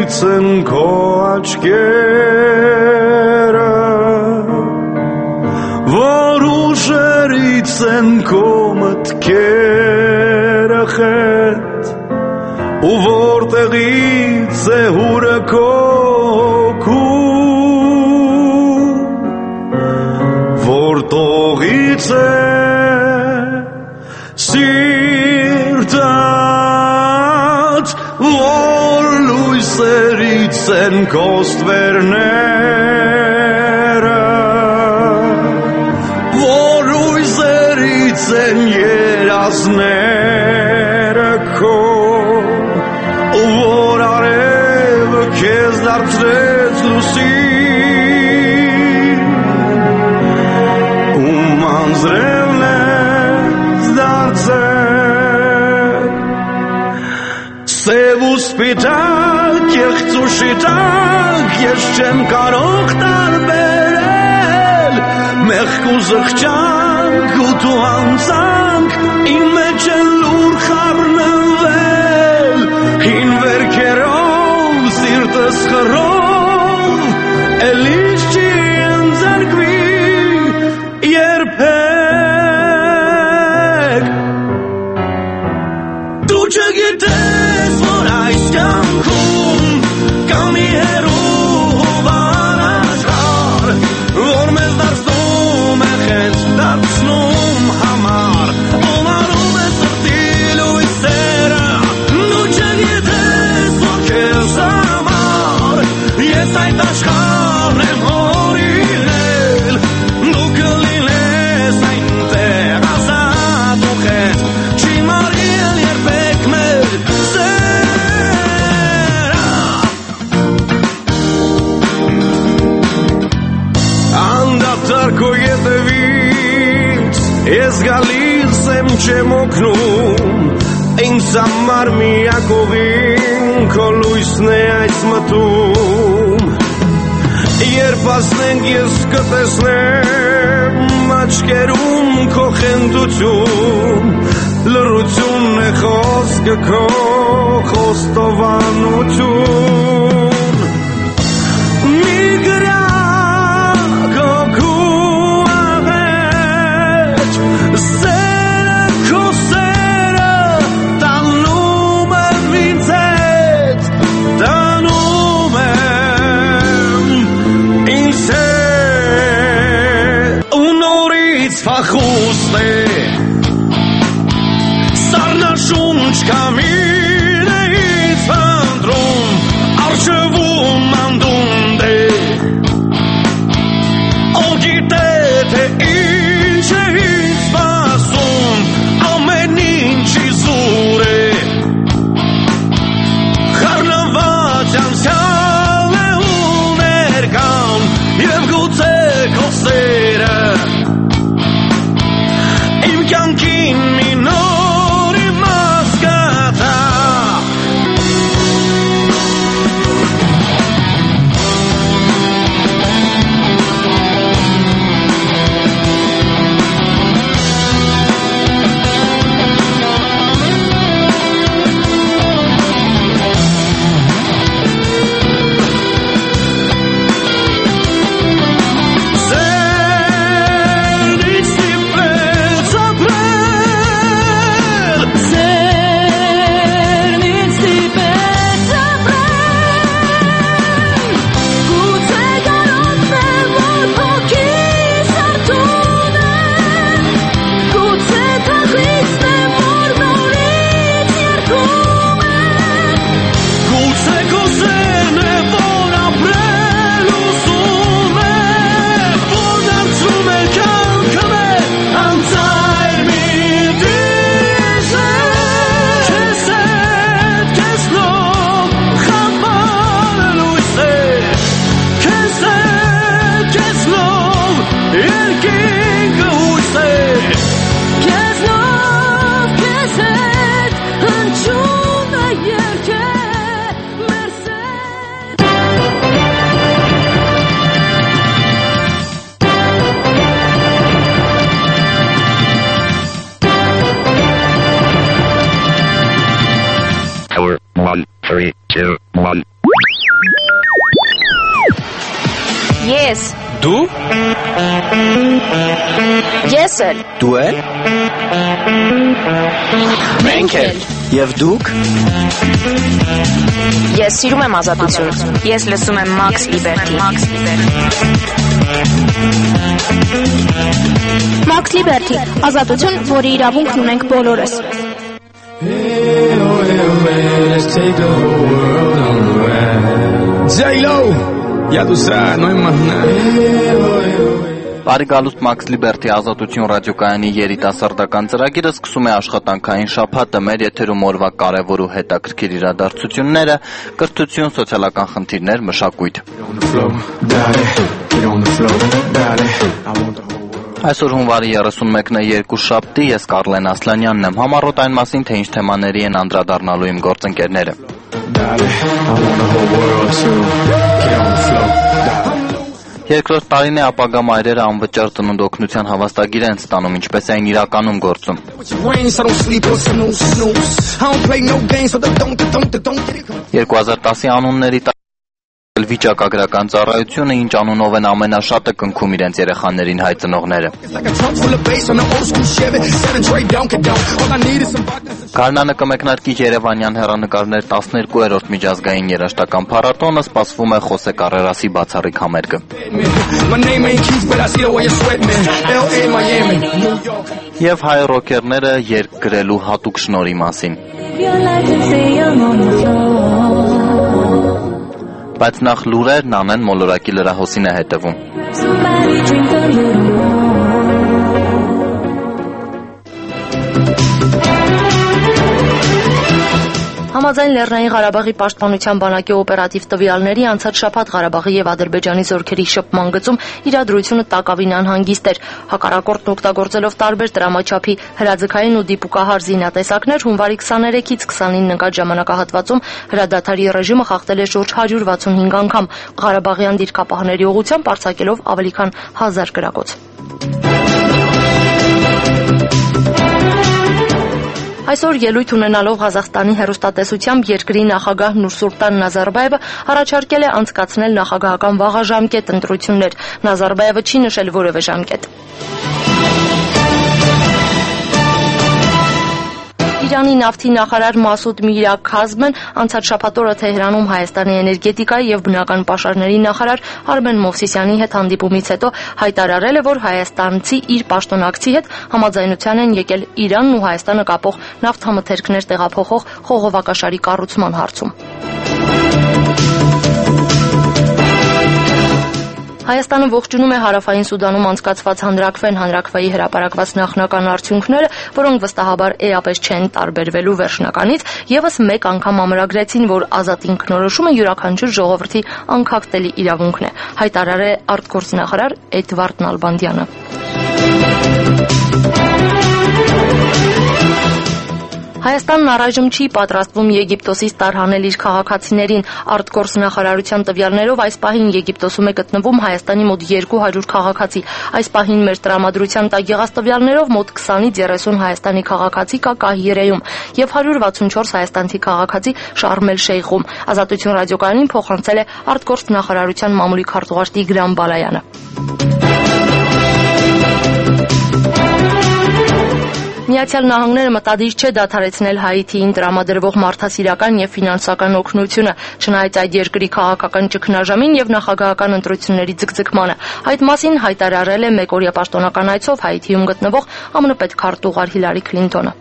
գցեն քո աչքերը, որ ուժերից են քո մտքերը խետ, ու որտեղից է հուրը քո հոգում, որ տողից է սիրտդ, որ լույսերից են քո ստվերները, որ լույսերից են երազները քո, որ արևը քեզ դարձրեց լուսին, ում անձրևն ես դարձել, սև ու սպիտակ, կեղծ ու շիտակ, ես չեմ կարող տարբերել, մեղք ու զղջանք ու դու անձանք, իմ մեջ են լուր խառնվել, հին վերքերով, սիրտս խռով, էլիս չի ընձեռքվի երբեք, դու չգիտես, որ այս կյանքում կա մի հեռու վարաշար, որ մեզ դարձնում է խենց դարձնում համար, ով արում է սրտի լույսերը, դու չգիտես, որ քեզ համար ես այդ աշխարհն եմ հորինել, դու կլինես այնտեղ ազատ ու խենթ, չի մարել երբեք մեր սերը, անդադար քո ետևից ես գալիս եմ չեմ օգնում, ինձ համար միակ ուղին քո լույսն է այս մտում, երբ ասնենք ես կտեսնեմ աչքերում քո խենթություն, լռությունն է խոսքը քո խոստովանություն, մի գրակ հոգու աղետ, սերը քո սերը տանում եմ ինձ հետ, տանում եմ ինձ հետ, ու նորից փախուստ է սառնաշունչ կամինեից փնտրում, առջևում անդունդ է, ով գիտե թե ինչ է ինձ սպասում, ամեն ինչի զուր է, խառնված անցյալ է ու ներկան, և գուցե քո սերը իմ կյանքին մի նոր իմաստ կտա, Four, one, three, two, one. Ես։ Դու։ Ես էլ։ Դու էլ։ Մենք էլ։ Եվ դուք։ Ես սիրում եմ ազատություն։ Ես լսում եմ Max Liberty։ Max Liberty, ազատություն, որի իրավունքն ունենք բոլորս։ J-Lo, ya tú sabes, no hay más nada. Բարի գալուստ Max Liberty ազատություն ռադիոկայանի երիտասարդական ծրագիրը սկսում է աշխատանքային շաբաթը մեր եթերում օրվա կարևոր ու հետաքրքիր իրադարձությունները, կրթություն, սոցիալական խնդիրներ, մշակույթ։ Այսօր հունվարի 31-ն է երկուշաբթի, ես Կարլեն Ասլանյանն եմ, համառոտ այն մասին, թե ինչ թեմաների են անդրադառնալու իմ գործընկերները։ Երկրորդ տարին է ապագա մայրերը անվճար ծննդօգնության հավաստագիր են ստանում, ինչպես էին իրականում գործում։ 2010-ի անունների վիճակագրական ծառայությունը, ինչ անունով են ամենաշատը կնքում իրենց երեխաներին հայ ծնողները։ Գարնանը կմեկնարկի Երևանյան հեռանկարներ 12-րդ միջազգային երաժշտական փառատոնը, սպասվում է Խոսե Կարերասի բացառիկ համերգը։ Եվ հայ ռոքերները երգ գրելու հատուկ շնորհի մասին։ Բայց նախ լուրերն Անեն Մոլորակի լրահոսին է հետևում։ Համաձայն Լեռնային Ղարաբաղի պաշտպանության բանակի օպերատիվ տվյալների անցած շաբաթ Ղարաբաղի եւ Ադրբեջանի զորքերի շփման գծում իրադրությունը տակավին անհանգիստ էր։ Հակառակորդն օգտագործելով տարբեր դրամաչափի հրաձգային ու դիպուկահար զինատեսակներ հունվարի 23-ից 29 ընկած ժամանակահատվածում հրադադարի ռեժիմը խախտել է շուրջ 165 անգամ, Ղարաբաղյան դիրքապահների ուղղությամբ արձակելով ավելի քան 1000 գրակոց։ Այսօր ելույթ ունենալով Ղազախստանի հեռուստատեսությամբ երկրի նախագահ Նուրսուլտան Նազարբաևը առաջարկել է անցկացնել նախագահական վաղաժամկետ ընտրություններ։ Նազարբաևը չի նշել որևէ ժամկետ։ Իրանի նավթի նախարար Մասուդ Միրա Քազմեն անցած շաբաթ օրը Թեհրանում Հայաստանի էներգետիկայի եւ բնական պաշարների նախարար Արմեն Մովսիսյանի հետ հանդիպումից հետո հայտարարել է, որ հայաստանցի իր պաշտոնակցի հետ համաձայնության են եկել Իրանն ու Հայաստանը կապող նավթամթերքներ տեղափոխող խողովակաշարի կառուցման հարցում։ Հայաստանը ողջունում է Հարավային Սուդանում անցկացված հանրաքվեի հրապարակված նախնական արդյունքները, որոնք վստահաբար էապես չեն տարբերվելու վերջնականից, եւս մեկ անգամ ամրագրեցին, որ ազատ ինքնորոշումը յուրաքանչյուր ժողովրդի անկախտելի իրավունքն է, հայտարարել է արտգործնախարար Էդվարդ Նալբանդյանը։ Հայաստանն առայժմ չի պատրաստվում Եգիպտոսից տարհանել իր քաղաքացիներին։ Արտգործնախարարության տվյալներով այս պահին Եգիպտոսում է գտնվում Հայաստանի մոտ 200 քաղաքացի։ Այս պահին մեր տրամադրության տակ եղած տվյալներով մոտ 20-ից 30 Հայաստանի քաղաքացի կա Կահիրեում եւ 164 հայաստանցի քաղաքացի Շարմ էլ-Շեյխում։ Ազատություն ռադիոկայանին փոխանցել է արտգործնախարարության մամուլի քարտուղար Տիգրան Բալայանը։ Միացյալ Նահանգները մտադիր չէ դադարեցնել Հայիթիին տրամադրվող մարդասիրական եւ ֆինանսական օգնությունը, չնայած այդ երկրի քաղաքական ճգնաժամին եւ նախագահական ընտրությունների ձգձգմանը։ Այդ մասին հայտարարել է մեկօրյա պաշտոնական այցով Հայիթիում գտնվող ԱՄՆ պետքարտուղար Հիլարի Քլինտոնը։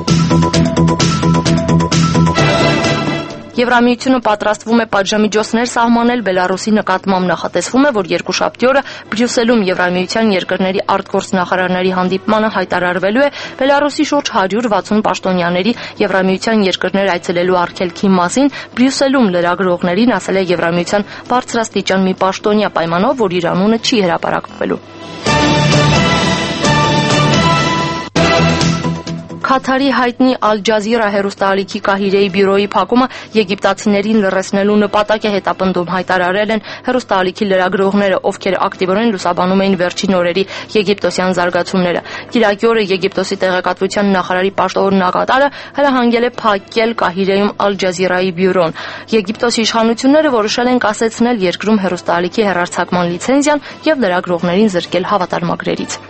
Եվրամիությունը պատրաստվում է պատժամիջոցներ սահմանել Բելարուսի նկատմամբ։ Նախատեսվում է, որ երկուշաբթի օրը Բրյուսելում Եվրամիության երկրների արտգործնախարարների հանդիպմանը հայտարարվելու է Բելարուսի շուրջ 160 պաշտոնյաների Եվրամիության երկրներ այցելելու արգելքի մասին։ Բրյուսելում լրագրողներին ասել է Եվրամիության բարձրաստիճան մի պաշտոնյա, պայմանով, որ իր անունը չի հրապարակվելու։ Քաթարի հայտնի Al Jazeera հեռուստաալիքի Կահիրեի բյուրոյի փակումը եգիպտացիներին լրացնելու նպատակ է հետապնդում, հայտարարել են հեռուստաալիքի լրագրողները, ովքեր ակտիվորեն լուսաբանում էին վերջին օրերի եգիպտոսյան զարգացումները։ Կիրակի օրը Եգիպտոսի տեղեկատվության նախարարի պաշտօննակատարը հրահանգել է փակել Կահիրեում Al Jazeera-ի բյուրոն։ Եգիպտոսի իշխանությունները որոշել են կասեցնել երկրում հեռուստաալիքի հեռարձակման լիցենզիան եւ լրագրողներին զրկել հավատարմագրերից։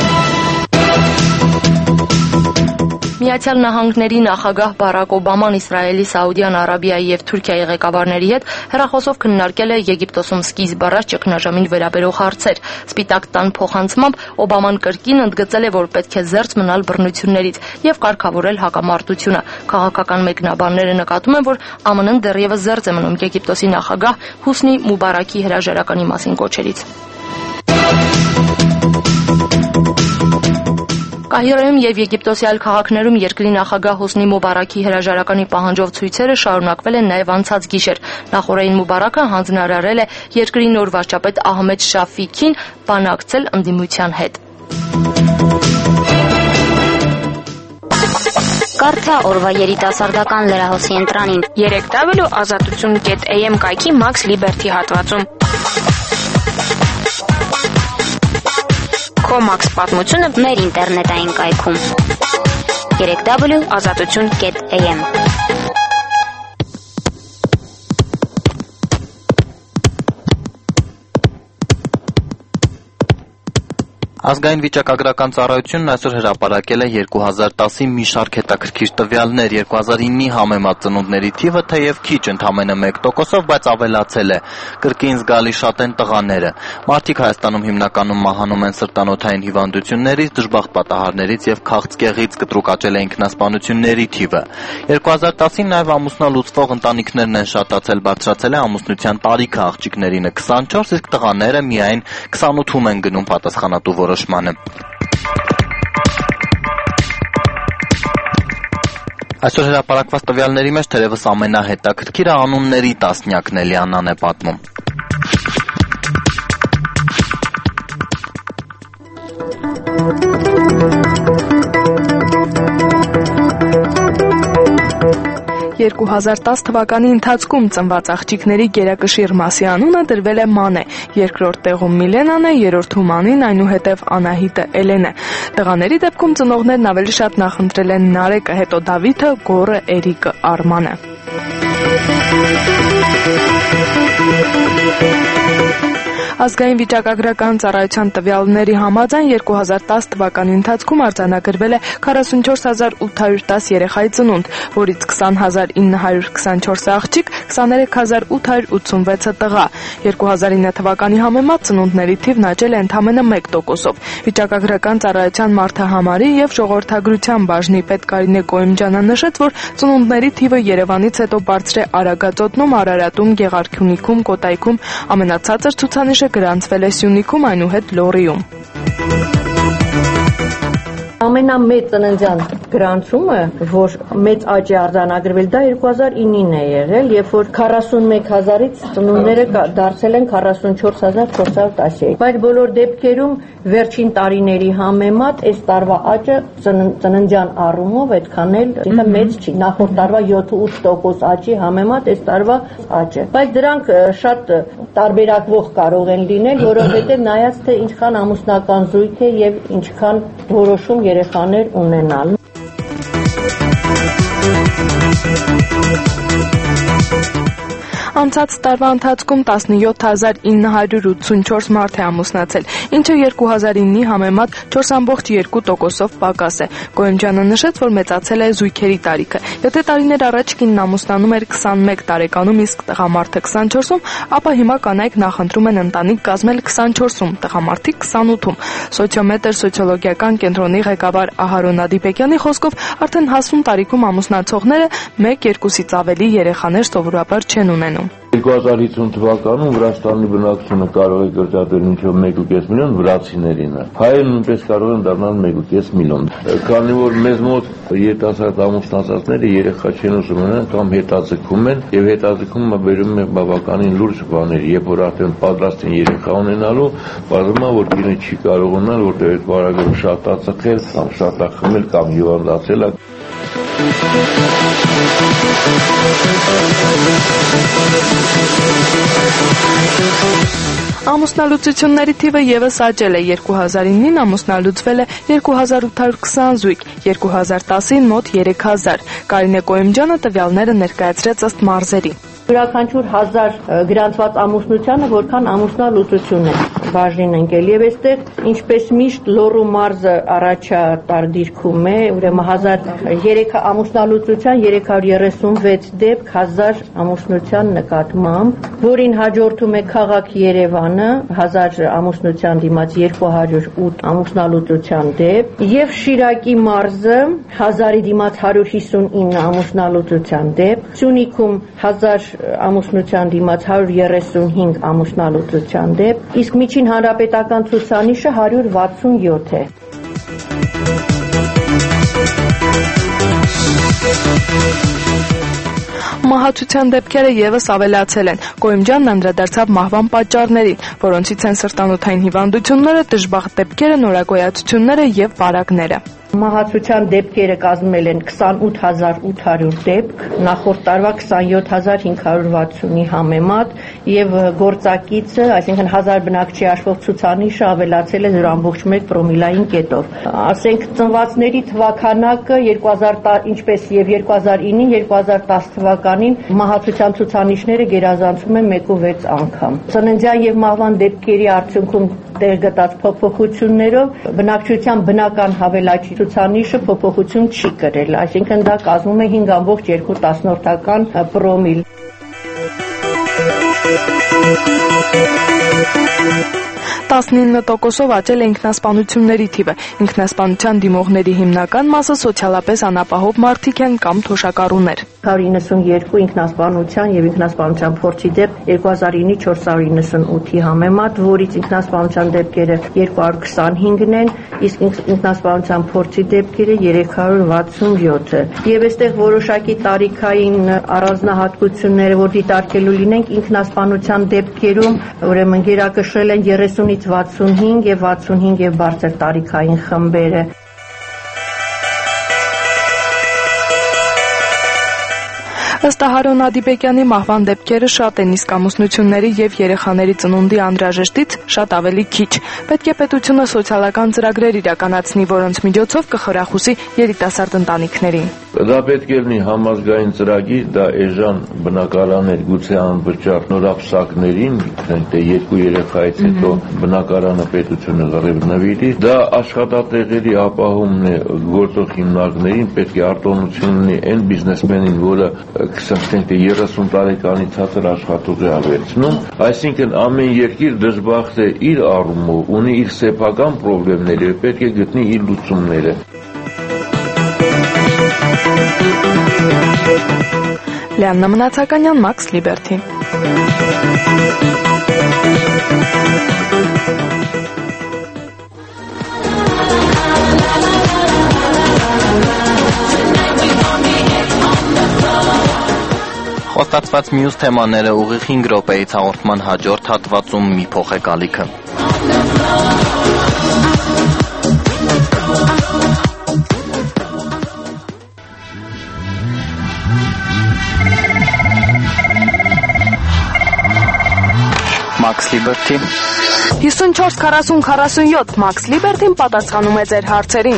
Միացյալ Նահանգների նախագահ Բարակ Օբաման Իսրայելի, Սաուդյան Արաբիայի եւ Թուրքիայի ղեկավարների հետ հեռախոսով քննարկել է Եգիպտոսում սկիզբ առած ճգնաժամին վերաբերող հարցեր։ Սպիտակ տան փոխանցմամբ Օբաման կրկին ընդգծել է, որ պետք է զերծ մնալ բռնություններից եւ կարգավորել հակամարտությունը։ Քաղաքական մեկնաբանները նկատում են, որ ԱՄՆ-ն դեռևս զերծ է մնում Եգիպտոսի նախագահ Հուսնի Մուբարակի հրաժարականի մասին կոչերից։ Կահիրեում եւ Եգիպտոսի այլ քաղաքներում երկրի նախագահ Հոսնի Մուբարակի հրաժարականի պահանջով ցույցերը շարունակվել են նաեւ անցած գիշեր։ Նախորդին Մուբարակը հանձնարարել է երկրի նոր վարչապետ Ահմեդ Շաֆիքին բանակցել ընդդիմության հետ։ Կարծա օրվա երիտասարդական լրահոսի ընտրանին 3w.azatutun.am կայքի Max Liberty հատվածում։ Max պատմությունը մեր ինտերնետային կայքում 3w.azatutun.am Ազգային վիճակագրական ծառայությունն այսօր հրապարակել է 2010-ի մի շարք հետաքրքիր տվյալներ։ 2009-ի համեմատ ծնունդների թիվը թեև քիչ, ընդամենը 1%-ով, բայց ավելացել է։ Կրկին զգալի շատ են տղաները։ Մարդիկ Հայաստանում հիմնականում մահանում են սրտանոթային հիվանդություններից, դժբախտ պատահարներից եւ քաղցկեղից, կտրուկ աճել է ինքնասպանությունների թիվը։ 2010-ին նաեւ ամուսնալուծվող ընտանիքներն են շատացել, բարձրացել է ամուսնության տարիքը, աղջիկներինը 24, իսկ տղաները միայն 28-ում են գնում պատասխանատու որոշմանը։ Այսօր հրապարակված տվյալների մեջ թերևս ամենահետաքրքիրը անունների տասնյակն է, Լիանան է պատմում։ թվականի ընթացքում ծնված աղջիկների գերակշիռ մասի անունը դրվել է Մանե, երկրորդ տեղում Միլենան է, երրորդում Անին, այնուհետև Անահիտը Էլեն է։ Տղաների դեպքում ծնողներն ավելի շատ նախընտրել են Նարեկը, հետո Դավիթը, Գորը, Էրիկը, Արմանը։ Ազգային վիճակագրական ծառայության տվյալների համաձայն 2010 թվականի ընթացքում արձանագրվել է 44810 երեխայի ծնունդ, որից 20924 աղջիկ, 23886-ը տղա։ 2009 թվականի համեմատ ծնունդների թիվն աճել է ընդամենը 1%-ով։ Վիճակագրական ծառայության մարդահամարի եւ ժողովրդագրության բաժնի պետ Կարինե Կոյմջյանը նշեց, որ ծնունդների թիվը Երևանից հետո բարձր է Արագածոտնում, Արարատում, Գեղարքյունիքում, Կոտայքում, ամենացածր ցուցանիշը գրանցվել է Սյունիքում, այնուհետ Լոռիում։ Ամենամեծ ծննդյան գրանցումը, որ մեծ աճ է արձանագրվել, դա 2009-ին է եղել, երբ որ 41000-ից ծնունդները դարձել են 44413։ Բայց բոլոր դեպքերում վերջին տարիների համեմատ այս տարվա աճը ծննդյան առումով այդքան էլ մեծ չի։ Նախորդ տարվա 7-8% աճի համեմատ այս տարվա աճը։ Բայց դրանք շատ տարբերակվող կարող են լինել, որովհետև նայած թե ինչքան ամուսնական զույգ է եւ ինչքան որոշում երեխաներ ունենալ։ Անցած տարվա ընթացքում 17984 մարդ է ամուսնացել, ինչը 2009-ի համեմատ 4.2%-ով պակաս է։ Կոյմջյանը նշեց, որ մեծացել է զույգերի տարիքը։ Եթե տարիներ առաջ կինն ամուսնանում էր 21 տարեկանում, իսկ տղամարդը 24-ում, ապա հիմա կանայք նախընտրում են ընտանիք կազմել 24-ում, տղամարդիկ 28-ում։ Սոցիոմետր սոցիոլոգիական կենտրոնի ղեկավար Ահարոն Ադիպեկյանի խոսքով արդեն հասուն տարիքում ամուսնացողները 1-2-ից ավելի երեխաներ սովորաբար չեն ունենում։ 2050 թվականում Վրաստանի բնակչությունը կարող է կրճատել մինչև 1.5 միլիոն վրացիներին։ Հայերը նույնպես կարող են դառնալ 1.5 միլիոն։ Քանի որ մեզ մոտ երիտասարդ ամուսնացածները երեխա չեն ուզում ունենալ կամ հետաձգում են, եւ հետաձգումը բերում է բավականին լուրջ բաներ, երբ որ արդեն պատրաստ են երեխա ունենալու, բացում է, որ կինը չի կարող ունենալ, որտեղ այդ բարակը շատ է ծխել կամ շատ է խմել կամ հիվանդացել է։ Ամուսնալուծությունների թիվը եւս աճել է։ 2009-ին ամուսնալուծվել է 2820 զույգ, 2010-ին մոտ 3000։ Կարինե Կոյումջյանը տվյալները ներկայացրեց ըստ մարզերի։ Յուրաքանչյուր 1000 գրանցված ամուսնությանը որքան ամուսնալուծություն է բաժին ընկել եւ այստեղ ինչպես միշտ Լոռու մարզը առաջատար դիրքում է, ուրեմն 1003 ամուսնալուծության 336 դեպք 1000 ամուսնության նկատմամբ, որին հաջորդում է քաղաք Երևանը 1000 ամուսնության դիմաց 208 ամուսնալուծության դեպք եւ Շիրակի մարզը 1000-ի դիմաց 159 ամուսնալուծության դեպք, Սյունիքում 1000 ամուսնության դիմաց 135 ամուսնալուծության դեպք, իսկ միջին հանրապետական ցուցանիշը 167 է։ Մահացության դեպքերը եւս ավելացել են։ Կոյումջյանն անդրադարձավ մահվան պատճառներին, որոնցից են սրտանոթային հիվանդությունները, դժբախտ դեպքերը, նորագոյացությունները եւ վարակները։ Մահացության դեպքերը կազմել են 28800 դեպք, նախորդ տարվա 27560-ի համեմատ եւ գործակիցը, այսինքն 1000 բնակչի հաշվող ցուցանիշը ավելացել է 0.1 պրոմիլային կետով։ Ասենք ծնվածների թվականակը 2010 ինչպես եւ 2009-ին 2010 թվականին մահացության ցուցանիշները գերազանցում են 1.6 անգամ։ Ծննդյան եւ մահվան դեպքերի արդյունքում տեղ գտած փոփոխություններով բնակչության բնական հավելաճի ցուցանիշը փոփոխություն չի կրել, այսինքն դա կազմում է 5.2 պրոմիլ։ 19%-ով աճել է ինքնասպանությունների թիվը։ Ինքնասպանության դիմողների հիմնական մասը սոցիալապես անապահով մարդիկ են կամ թոշակառուներ։ 192 ինքնասպանության եւ ինքնասպանության փորձի դեպք 2009-ի 498-ի համեմատ, որից ինքնասպանության դեպքերը 225-ն են, իսկ ինքնասպանության փորձի դեպքերը 367-ը։ Եվ այստեղ որոշակի տարիքային առանձնահատկությունները, որ դիտարկելու լինենք, ինքնասպանության դեպքերում ուրեմն գերակշռել են 30-ից 65 եւ 65 եւ բարձր տարիքային խմբերը։ Ըստ Հարոն Ադիբեկյանի մահվան դեպքերը շատ են, իսկ ամուսնությունների եւ երեխաների ծնունդի անհրաժեշտից շատ ավելի քիչ։ Պետք է պետությունը սոցիալական ծրագրեր իրականացնի, որոնց միջոցով կխրախուսի երիտասարդ ընտանիքներին։ Դա պետք է լինի համազգային ծրագիր, դա էժան բնակարաններ, գուցե անվճար նորապսակներին, թե 2 երեխայից հետո բնակարանը պետությունը ղրիվնվիրի, դա աշխատատեղերի ապահովումն է գործող հիմնարկներին, պետք է արտոնություն լինի այն բիզնեսմենին, որը 30 տարեկանի ցածր աշխատող է ավելցնում, այսինքն ամեն երկիր դժբախտ է իր առումով, ունի իր սեփական խնդիրները, պետք է գտնի իր լուծումները։ Լիաննա Մնացականյան, Մաքս Լիբերթի։ Խոստացված մյուս թեմաները ուղիղ 5 րոպեից հաղորդման հաջորդ հատվածում մի փոխ է գալիքը։ Մաքս Լիբերթի 54 40 47 Մաքս Լիբերթին պատասխանում է ձեր հարցերին։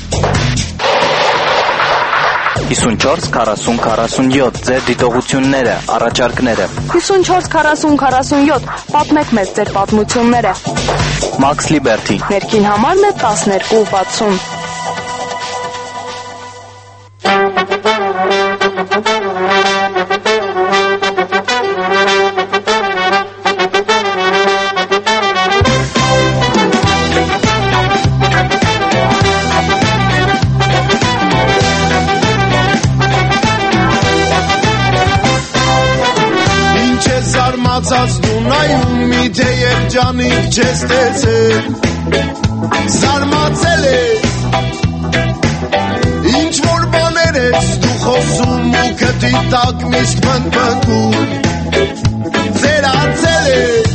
54 40 47 ձեր դիտողությունները, առաջարկները։ 54 40 47 պատմեք մեզ ձեր պատմությունները։ Մաքս Լիբերթի Ներքին համարն է 1260։ մնացած դու նայում միթե երջանիկ չես տեսել զարմացել ես ինչ որ բաներ ես դու խոսում ու քթի տակ միշտ փնթփնթում ծերացել ես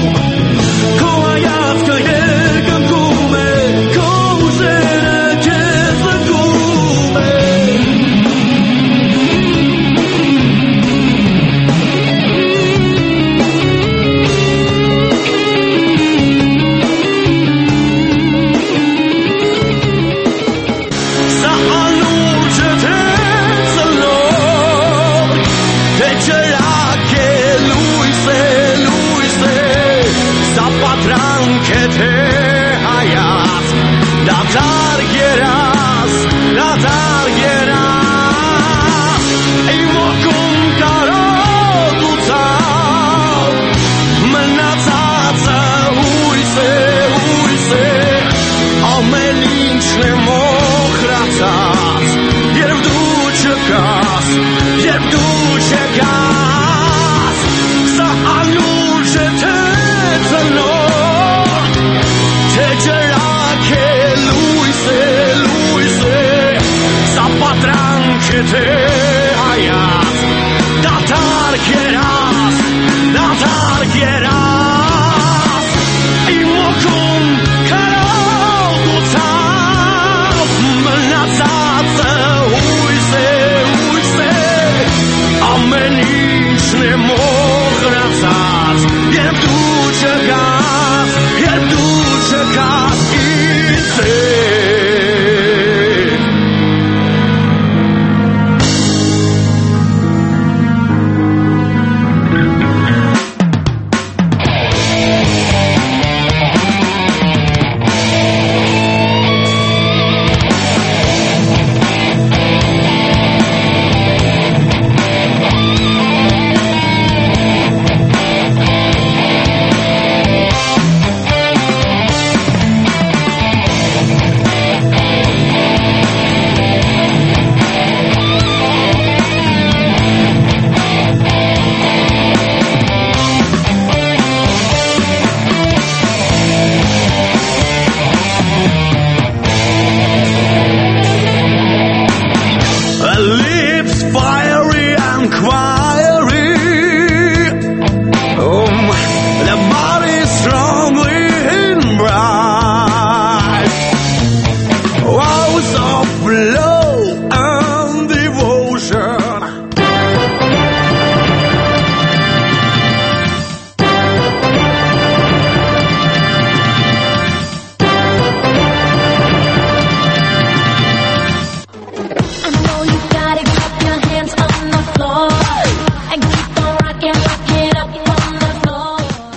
Kau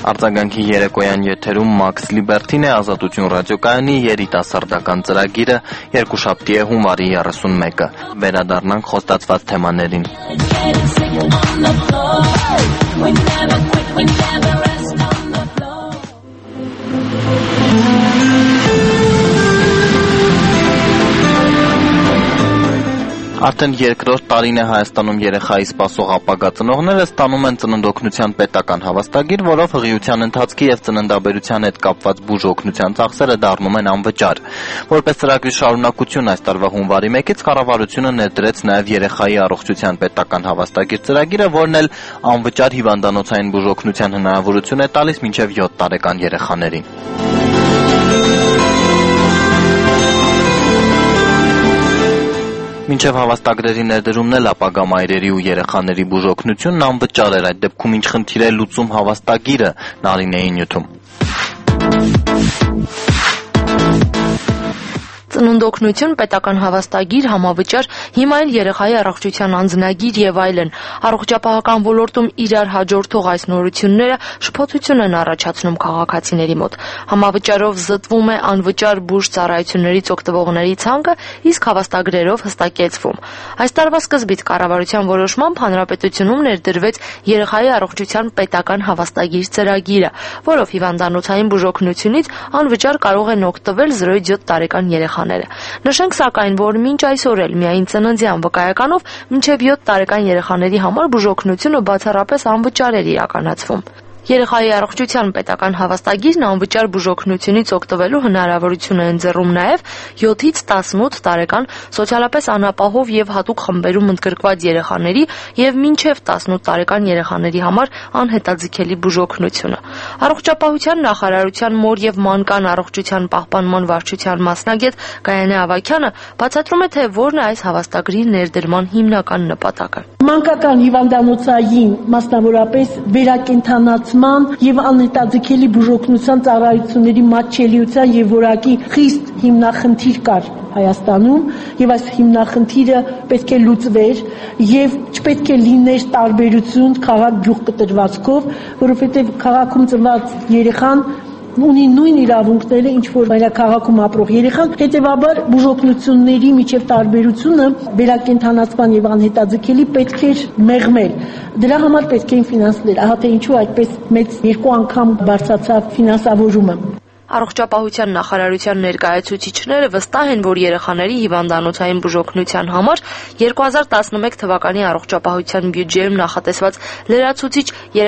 Արձագանքի երեկոյան եթերում Max Liberty-ն է, Ազատություն ռադիոկայանի երիտասարդական ծրագիրը, երկուշաբթի է հունվարի 31-ը։ Վերադառնանք խոստացված թեմաներին։ Արդեն երկրորդ տարին է Հայաստանում երեխայի սպասող ապագա ծնողները ստանում են ծննդօգնության պետական հավաստագիր, որով հղիության ընթացքի եւ ծննդաբերության հետ կապված բուժօգնության ծախսերը դառնում են անվճար։ Որպես ծրագրի շարունակություն այս տարվա հունվարի 1-ից կառավարությունը ներդրեց նաեւ երեխայի առողջության պետական հավաստագիր ծրագիրը, որն էլ անվճար հիվանդանոցային բուժօգնության հնարավորություն է տալիս մինչեւ 7 տարեկան երեխաներին։ Մինչև հավաստագրերի ներդրումն էլ ապագա մայրերի ու երեխաների բուժօգնությունն անվճար էր, այդ դեպքում ինչ խնդիր է լուծում հավաստագիրը, Նարինեի նյութում։ Ծննդօգնություն, պետական հավաստագիր, համավճար, հիմա էլ երեխայի առողջության անձնագիր եւ այլն։ Առողջապահական ոլորտում իրար հաջորդող այս նորությունները շփոթություն են առաջացնում քաղաքացիների մոտ։ Համավճարով զտվում է անվճար բուժ ծառայություններից օգտվողների ցանկը, իսկ հավաստագրերով հստակեցվում։ Այս տարվա սկզբից կառավարության որոշմամբ հանրապետությունում ներդրվեց երեխայի առողջության պետական հավաստագիր ծրագիրը, որով հիվանդանոցային բուժօգնությունից անվճար կարող են օգտվել 0-ից 7 տարեկան երեխաները։ Նշենք սակայն, որ մինչ այսօր էլ միայն ծննդյան վկայականով մինչև 7 տարեկան երեխաների համար բուժօգնությունը բացառապես անվճար էր իրականացվում։ Երեխայի առողջության պետական հավաստագիրն անվճար բուժօգնությունից օգտվելու հնարավորություն է ընձեռում նաև 7-ից 18 տարեկան սոցիալապես անապահով եւ հատուկ խմբերում ընդգրկված երեխաների եւ մինչեւ 18 տարեկան երեխաների համար անհետաձգելի բուժօգնությունը։ Առողջապահության նախարարության մոր եւ մանկան առողջության պահպանման վարչության մասնագետ Գայանե Ավագյանը բացատրում է, թե որն է այս հավաստագրի ներդրման հիմնական նպատակը։ Մանկական հիվանդանոցային, մասնավորապես վերակենդանացման եւ անհետաձգելի բուժօգնության ծառայությունների մատչելիության եւ որակի խիստ հիմնախնդիր կար Հայաստանում եւ այս հիմնախնդիրը պետք է լուծվեր եւ չպետք է լիներ տարբերություն քաղաք-գյուղ կտրվածքով, որովհետեւ քաղաքում ծնված երեխան ունի նույն իրավունքները, ինչ որ քաղաքում ապրող երեխան, հետևաբար բուժօգնությունների միջև տարբերությունը վերակենդանացման եւ անհետաձգելի պետք էր մեղմել։ Դրա համար պետք էին ֆինանսներ, ահա թե ինչու այդպես մեծ 2 անգամ բարձրացավ ֆինանսավորումը։ Առողջապահության նախարարության ներկայացուցիչները վստահ են, որ երեխաների հիվանդանոցային բուժօգնության համար 2011 թվականի առողջապահության բյուջեում նախատեսված լրացուցիչ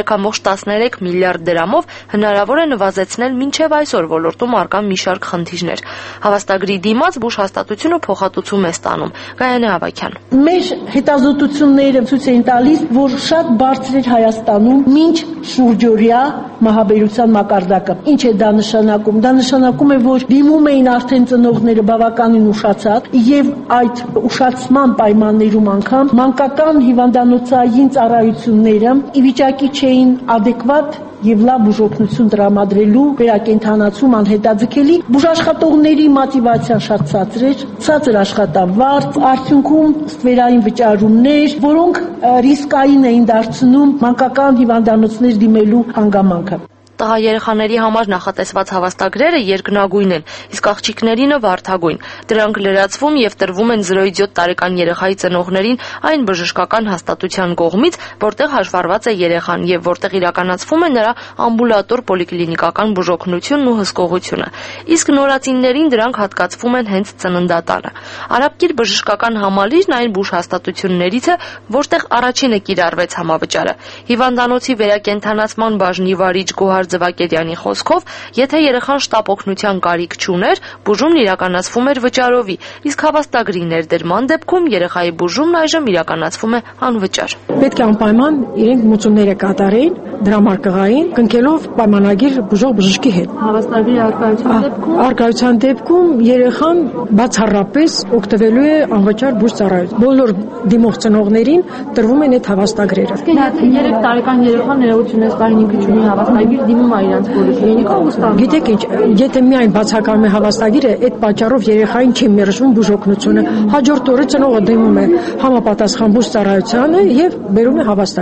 3.13 միլիարդ դրամով հնարավոր է նվազեցնել մինչև այսօր ոլորտում առկա մի շարք խնդիրներ։ Հավաստագրի դիմաց բուժհաստատությունը փոխհատուցում է ստանում։ Գայանե Ավագյան։ Մեր հետազոտությունները ցույց են տալիս, որ շատ բարձր էր Հայաստանում մինչ շուրջօրյա մահաբերության մակարդակը։ Ինչ է դա նշանակում։ Դա նշանակում է, որ դիմում էին արդեն ծնողները բավականին ուշացած եւ այդ ուշացման պայմաններում անգամ մանկական հիվանդանոցային ծառայությունները ի վիճակի չէին adekvat եւ լավ բուժօգնություն տրամադրելու վերակենդանացում անհետաձգելի բուժաշխատողների մոտիվացիան շատ ցածր էր, ցածր աշխատավարձ, արդյունքում ստվերային վճարումներ, որոնք ռիսկային էին դարձնում մանկական հիվանդանոցներ դիմելու հանգամանքը։ Տղա երեխաների համար նախատեսված հավաստագրերը երկնագույն են, իսկ աղջիկներինը վարդագույն։ Դրանք լրացվում եւ տրվում են 0-ից 7 տարեկան երեխայի ծնողներին այն բժշկական հաստատության կողմից, որտեղ հաշվառված է երեխան եւ որտեղ իրականացվում է նրա ամբուլատոր պոլիկլինիկական բուժօգնությունն ու հսկողությունը։ Իսկ նորածիններին դրանք հատկացվում են հենց ծննդատանը։ Արաբկիր բժշկական համալիրն այն բուժհաստատություններից է, որտեղ առաջինը կիրառվեց համավճարը։ Հիվանդանոցի վերակենդանացման բաժնի վարիչ Գոհար Ձվակերյանի խոսքով, եթե երեխան շտապ օգնության կարիք չուներ, բուժումն իրականացվում էր վճարովի, իսկ հավաստագրի ներդրման դեպքում երեխայի բուժումն այժմ իրականացվում է անվճար։ Պետք է անպայման իրենք մուծումները կատարեին դրամարկղային, կնքելով պայմանագիր բուժող բժշկի հետ։ Հավաստագրի առկայության դեպքում երեխան բացառապես օգտվելու է անվճար բուժ ծառայություն։ Բոլոր դիմող ծնողներին տրվում են այդ հավաստագրերը։ 3 տարեկան երեխան ներողություն է ստային ինքը չունի հավաստագիր դիմում է իրանց պոլիկլինիկա ու ստանում։ Գիտեք ինչ, եթե միայն բացակայում է հավաստագիրը, այդ պատճառով երեխային չի մերժվում բուժօգնությունը։ Հաջորդ օրը ծնողը դիմում է համապատասխան բուժ ծառայությանը եւ բերում է հավաստագիր։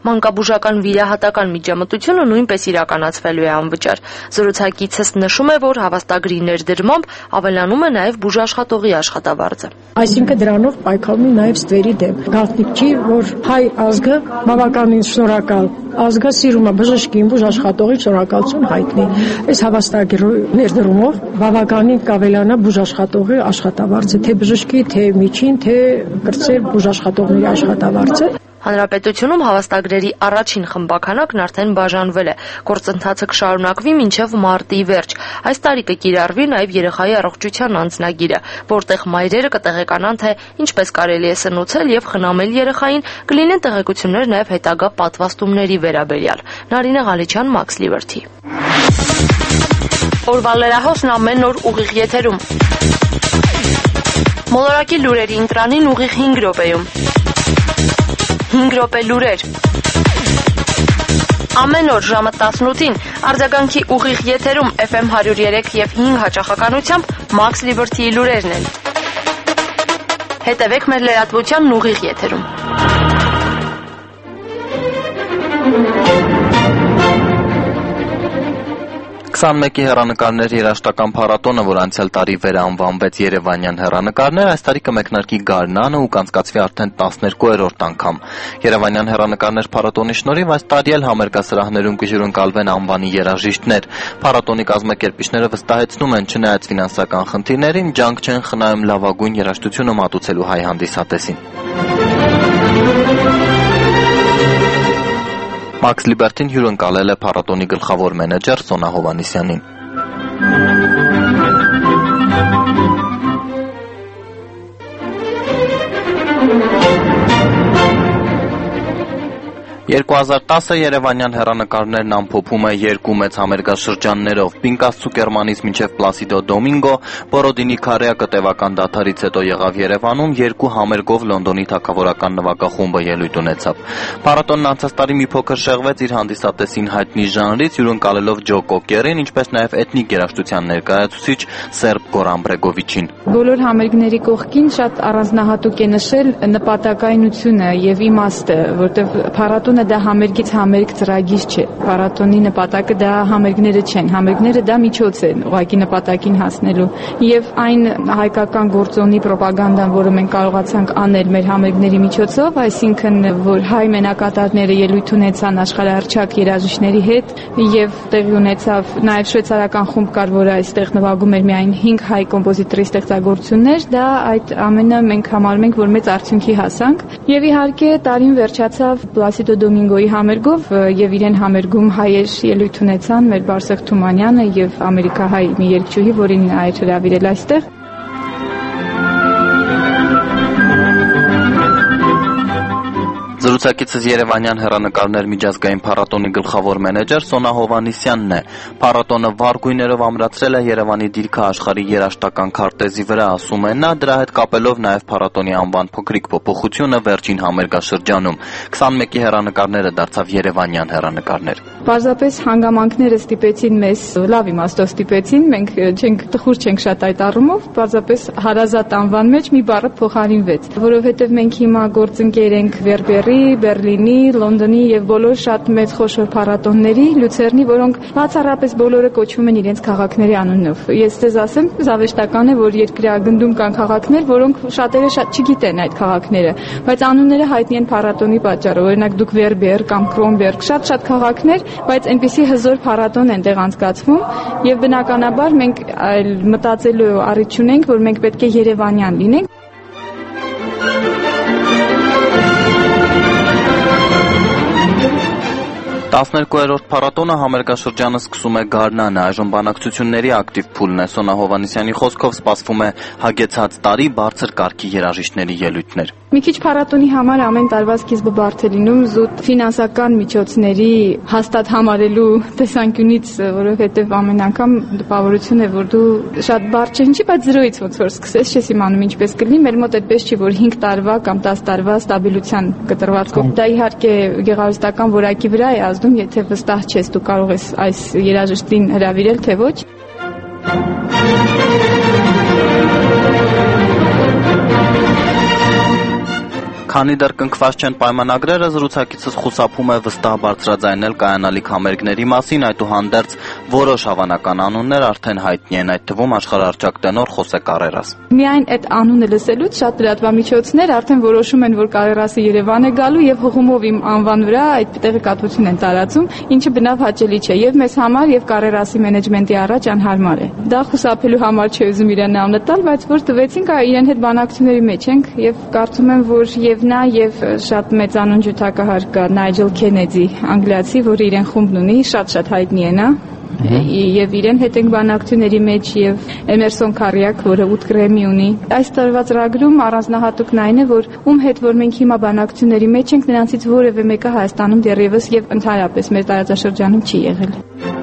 Մանկաբուժական վիրահատական միջամտությունը նույնպես իրականացվելու է անվճար։ Զրուցակիցս նշում է, որ հավաստագրի ներդրմամբ ավելանում է նաև բուժաշխատողի աշխատավարձը։ Այսինքն դրանով պայքարում է նաև ստվերի դեմ։ Գաղտնիք չի, որ հայ ազգը բավականին շնորհակալ ազգը սիրում է բժշկին, բուժաշխատողի շնորհակալություն հայտնի։ Այս հավաստագրի ներդրումով բավականին կավելանա բուժաշխատողի աշխատավարձը, թե բժշկի, թե միջին, թե կրտսեր բուժաշխատողների աշխատավարձը։ Հանրապետությունում հավաստագրերի առաջին խմբականակն արդեն բաժանվել է։ Գործընթացը կշարունակվի մինչև մարտի վերջ։ Այս տարի կկիրառվի նաև երեխայի առողջության անձնագիրը, որտեղ մայրերը կտեղեկանան, թե ինչպես կարելի է սնուցել եւ խնամել երեխային, կլինեն տեղեկություններ նաև հետագա պատվաստումների վերաբերյալ։ Նարինե Ղալիչյան, Max Liberty։ Օրվա լրահոսն ամեն օր ուղիղ եթերում։ Մոլորակի լուրերի ընտրանին ուղիղ 5 րոպեում։ 5 րոպե լուրեր։ Ամեն օր ժամը 18-ին արձագանքի ուղիղ եթերում FM 103 եւ 5 հաճախականությամբ Max Liberty-ի լուրերն են։ Հետևեք մեր լրատվությանն ուղիղ եթերում։ 21-ի հեռանկարներ երաժշտական փառատոնը, որ անցյալ տարի վերանվանվեց Երևանյան հեռանկարներ, այս տարի կմեկնարկի գարնանը ու կանցկացվի արդեն 12-րդ անգամ։ Երևանյան հեռանկարներ փառատոնի շնորհիվ այս տարի էլ համերգասրահներում կհյուրընկալվեն անվանի երաժիշտներ։ Փառատոնի կազմակերպիչները վստահեցնում են, չնայած ֆինանսական խնդիրներին, ջանք չեն խնայում լավագույն երաժշտությունը մատուցելու հայ հանդիսատեսին։ Max Liberty-ն հյուրընկալել է փառատոնի գլխավոր մենեջեր Սոնա Հովհաննիսյանին։ 2010-ը Երևանյան հեռանկարներն ամփոփում է երկու մեծ համերգաշրջաններով՝ Պինկաս Ցուկերմանից մինչև Պլասիդո Դոմինգո, Բորոդինի Քարեակը տևական դադարից հետո եղավ Երևանում, երկու համերգով Լոնդոնի թագավորական նվագախումբը ելույթ ունեցավ։ Փառատոնն անցած տարի մի փոքր շեղվեց իր հանդիսատեսին հայտնի ժանրից, հյուրընկալելով Ջո Կոկերին, ինչպես նաև էթնիկ երաժշտության ներկայացուցիչ Սերբ Գորան Բրեգովիչին։ Բոլոր համերգների կողքին շատ առանձնահատուկ է նշել նպատակայնությունը եւ իմաստը, որտեղ փառատոնը դա համերգից համերգ ծրագիր չէ։ Փառատոնի նպատակը դա համերգները չեն, համերգները դա միջոց են ուղղակի նպատակին հասնելու։ Եվ այն հայկական գործոնի ռոպագանդան, որը մենք կարողացանք անել մեր համերգների միջոցով, այսինքն որ հայ մենակատարները ելույթ ունեցան աշխարհահռչակ երաժիշտների հետ եւ տեղի ունեցավ նաեւ շվեյցարական խումբ կար, որը այստեղ նվագում էր միայն 5 հայ կոմպոզիտորի ստեղծագործություններ, դա այդ ամենը մենք համարում ենք, որ մեծ արդյունքի հասանք։ Եվ իհարկե տարին վերջացավ Պլասիդո Դոմինգոյի համերգով եւ իրեն համերգում հայեր ելույթ ունեցան մեր Բարսեղ Թումանյանը եւ ամերիկահայ մի երգչուհի, որին այր հրավիրել այստեղ։ Զրուցակիցս Երևանյան հեռանկարներ միջազգային փառատոնի գլխավոր մենեջեր Սոնա Հովհաննիսյանն է։ Փառատոնը վառ գույներով ամրացրել է Երևանի դիրքը աշխարհի երաժշտական քարտեզի վրա, ասում է նա, դրա հետ կապելով նաև փառատոնի անվան փոքրիկ փոփոխությունը վերջին համերգաշրջանում։ 21-ի հեռանկարները դարձավ Երևանյան հեռանկարներ։ Պարզապես հանգամանքները ստիպեցին մեզ, լավ իմաստով ստիպեցին, մենք տխուր չենք շատ այդ առումով, պարզապես հարազատ անվան մեջ մի բառը փոխարինվեց, որովհետև մենք հիմա գործընկեր ենք Վերբերի, Բերլինի, Լոնդոնի եւ բոլոր շատ մեծ խոշոր փառատոնների, լուցերնի, որոնք բացառապես բոլորը կոչվում են իրենց քաղաքների անունով։ Ես ձեզ ասեմ, զավեշտական է, որ երկրագնդում կան քաղաքներ, որոնք շատերը շատ չգիտեն այդ քաղաքները, բայց անունները հայտնի են փառատոնի պատճառով։ Օրինակ դուք Վերբեր կամ Կրոնբերգ, շատ քաղաքներ, բայց այնպիսի հզոր փառատոն են տեղ անցկացվում եւ բնականաբար մենք մտածելու առիթ ունենք, որ մենք պետք է երևանյան լինենք։ 12-րդ փառատոնը համերգաշրջանը սկսում է գարնանը, այժմ բանակցությունների ակտիվ փուլն է։ Սոնա Հովհաննիսյանի խոսքով սպասվում է հագեցած տարի բարձր կարգի երաժիշտների ելույթներ։ Մի քիչ փառատոնի համար ամեն տարվա սկիզբը բարդ է լինում զուտ ֆինանսական միջոցների հաստատ համարելու տեսանկյունից, որովհետև ամեն անգամ տպավորություն է, որ դու շատ բարդ չէ, ինչի, բայց զրոյից ոնց որ սկսես, չես իմանում ինչպես կլինի։ Մեր մոտ այդպես չի, որ 5 տարվա կամ 10 տարվա ստաբիլության կտրվածքով։ Դա իհարկե գեղարվեստական որակի վրա է ազդում, եթե վստահ չես, դու կարող ես այս երաժշտին հրավիրել, թե ոչ։ Քանի դեռ կնքված չեն պայմանագրերը, զրուցակիցս խուսափում է վստահ բարձրաձայնել կայանալիք համերգների մասին, այդուհանդերձ որոշ հավանական անուններ արդեն հայտնի են, այդ թվում աշխարհարչակ տենոր Խոսե Կարերաս։ Միայն այդ անունը լսելուց շատ լրատվամիջոցներ արդեն որոշում են, որ Կարերասը Երևան է գալու եւ հղումով իմ անվան վրա այդ տեղեկատվություն են տարածում, ինչը բնավ հաճելի չէ եւ մեզ համար եւ Կարերասի մենեջմենտի առաջ անհարմար է։ Դա խուսափելու համար չէ ուզում իրեն անունը տալ, բայց որ տվեցինք, իրեն հետ բանակցությունների մեջ ենք եւ կարծում եմ, որ եւ նա եւ շատ մեծ անուն ջութակահար կա Նայջել Քենեդի, անգլիացի, որը իրեն խումբն ունի, շատ հայտնի է նա։ Եվ իրեն հետ ենք բանակցությունների մեջ եւ Էմերսոն Քարիակ, որը 8 գրեմի ունի։ Այս տարվա ծրագրում առանձնահատուկն այն է, որ ում հետ որ մենք հիմա բանակցությունների մեջ ենք, նրանցից որևէ մեկը Հայաստանում դեռևս եւ ընդհանրապես մեր տարածաշրջանում չի եղել։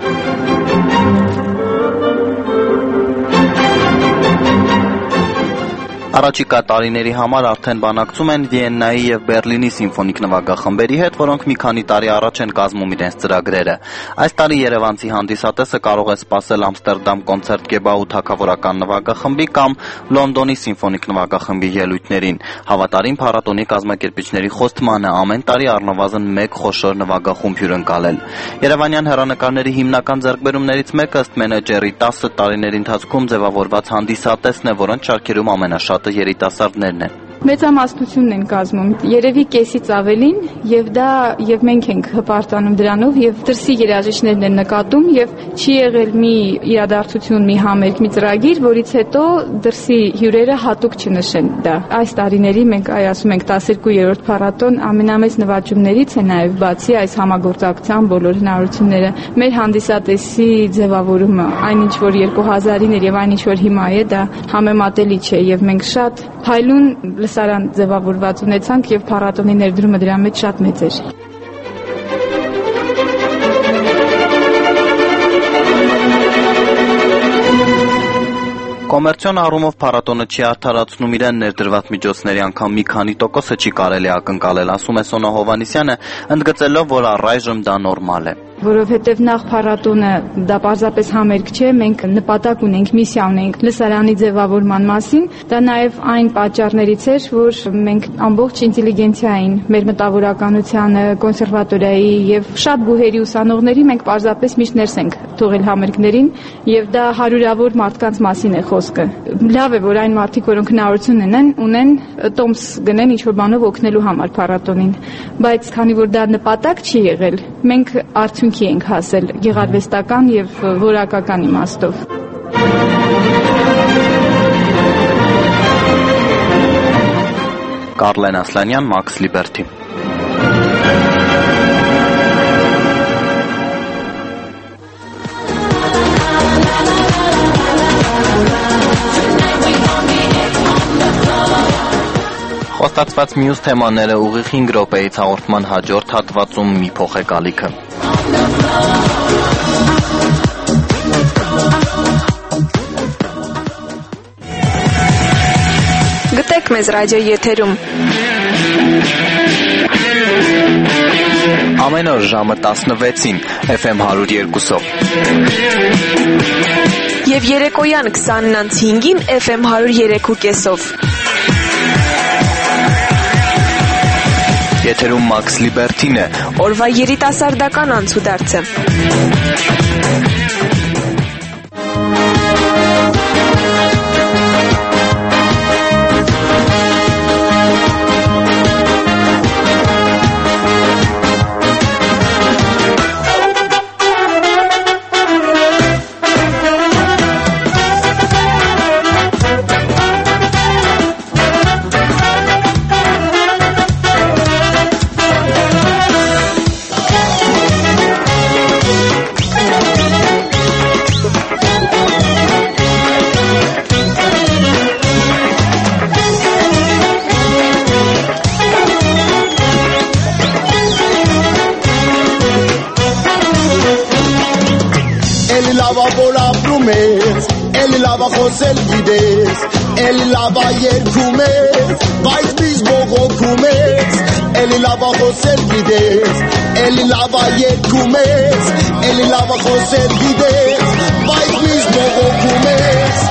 Առաջիկա տարիների համար արդեն բանակցում են Վիեննայի եւ Բերլինի սիմֆոնիկ նվագախմբերի հետ, որոնք մի քանի տարի առաջ են կազմում իրենց ծրագրերը։ Այս տարի երևանցի հանդիսատեսը կարող է սպասել Ամստերդամ կոնցերտ-գեբաու թագավորական նվագախմբի կամ Լոնդոնի սիմֆոնիկ նվագախմբի ելույթներին։ Հավատարիմ փառատոնի կազմակերպիչների խոստմանը ամեն տարի առնվազն մեկ խոշոր նվագախումբ հյուրընկալել։ Երևանյան հեռանկարների հիմնական ձեռքբերումներից մեկը ըստ մենեջերի 10 տարիների ընթացքում ձևավորված հանդիսատեսն է, որոնց շարքերում ամենաշատը երիտասարդներն են։ Մեծամասնությունն են կազմում, երևի կեսից ավելին, եւ դա եւ մենք ենք հպարտանում դրանով եւ դրսի երաժիշտներն են նկատում եւ չի եղել մի իրադարձություն, մի համերգ, մի ծրագիր, որից հետո դրսի հյուրերը հատուկ չնշեն դա։ Այս տարիների մենք ասում ենք 12-րդ փառատոն ամենամեծ նվաճումներից է նաեւ բացի այս համագործակցության բոլոր հնարավորությունները։ Մեր հանդիսատեսի ձևավորումը, այնինչ որ 2000-ին էր եւ այնինչ որ հիմա է, դա համեմատելի չէ եւ մենք շատ փայլուն լսարան ձևավորված ունեցանք եւ փառատոնի ներդրումը դրա մեջ շատ մեծ էր։ Կոմերցիոն առումով փառատոնը չի արդարացնում իրեն ներդրված միջոցների անգամ մի քանի տոկոսը չի կարելի ակնկալել, ասում է Սոնա Հովհաննիսյանը, ընդգծելով, որ առայժմ դա նորմալ է։ Որովհետև նախ փառատոնը դա պարզապես համերգ չէ, մենք նպատակ ունենք, միսիա ունենք լսարանի ձևավորման մասին, դա նաև այն պատճառներից էր, որ մենք ամբողջ ինտելիգենցիային, մեր մտավորականությանը, կոնսերվատորիայի եւ շատ բուհերի ուսանողների մենք պարզապես միշտ ներս ենք թողել համերգներին եւ դա հարյուրավոր մարդկանց մասին է խոսքը։ Լավ է, որ այն մարդիկ, որոնք հնարավորություն ունեն, տոմս գնեն ինչ-որ բանով օգնելու համար փառատոնին, բայց քանի որ դա նպատակ չի եղել, մենք արդյունքի ենք հասել գեղարվեստական եւ որակական իմաստով։ Կարլեն Ասլանյան, Մաքս Լիբերթի։ Խոստացված մյուս թեմաները ուղիղ 5 րոպեից հաղորդման հաջորդ հատվածում մի փոխեք ալիքը։ Գտեք մեզ ռադիո եթերում։ Ամեն օր ժամը 16-ին FM 102-ով։ Եվ երեկոյան 20:05-ին FM 103.5-ով։ Եթերում Մաքս Լիբերթին է, օրվա երիտասարդական անցուդարձը։ Խոսել գիտես, էլի լավա երգում ես, բայց միշտ բողոքում ես, էլի լավա խոսել գիտես, էլի լավա երգում ես, էլի լավա խոսել գիտես, բայց միշտ բողոքում ես։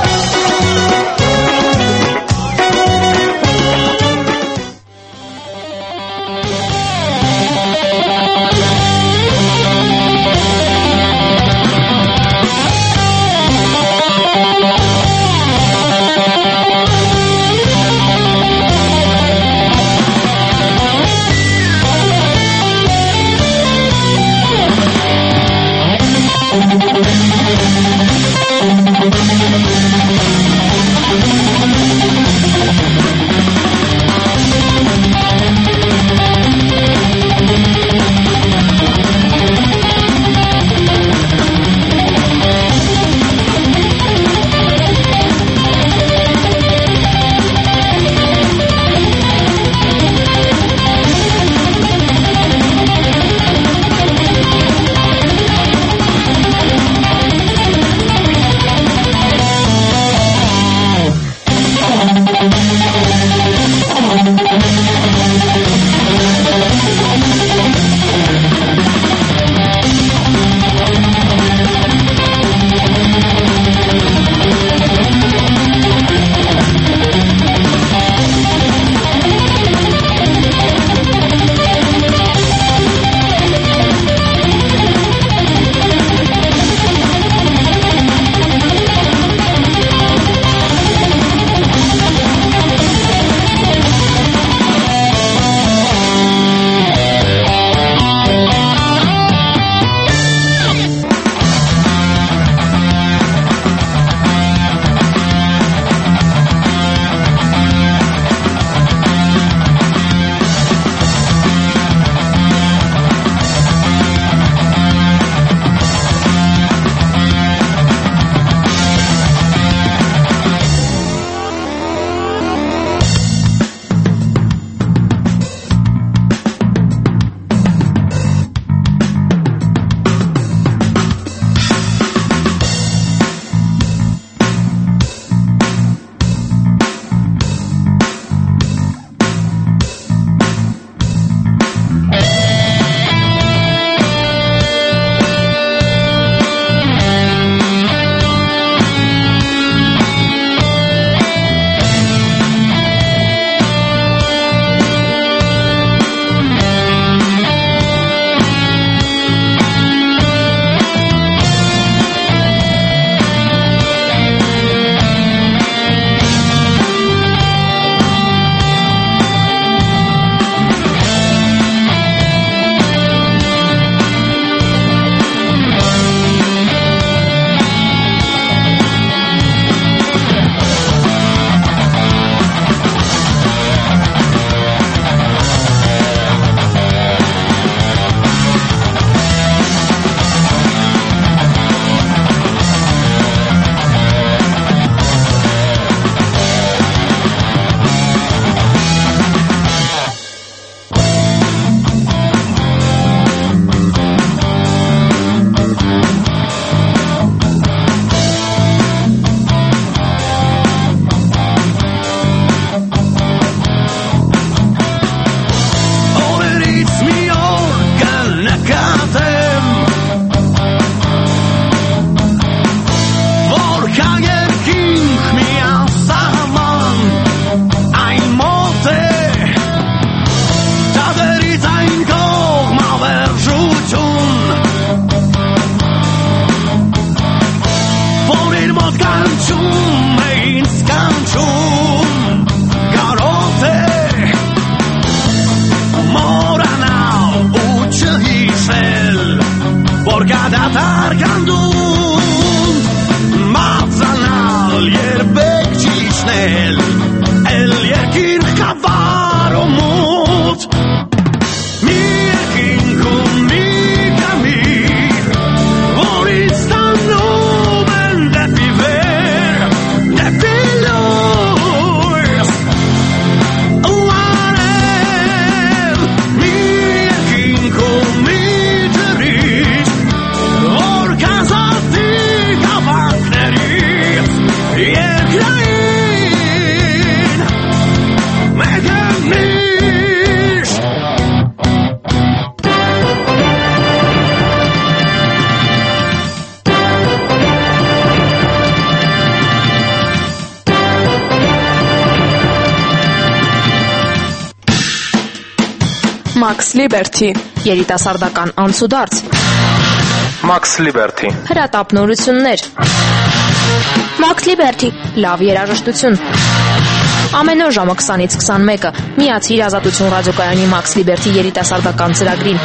Max Liberty, երիտասարդական անցուդարձ, Max Liberty, հրատապնորություններ, Max Liberty, լավ երաժշտություն։ Ամեն օր ժամը 20-ից 21-ը միացիր Ազատություն ռադիոկայանի Max Liberty երիտասարդական ծրագրին։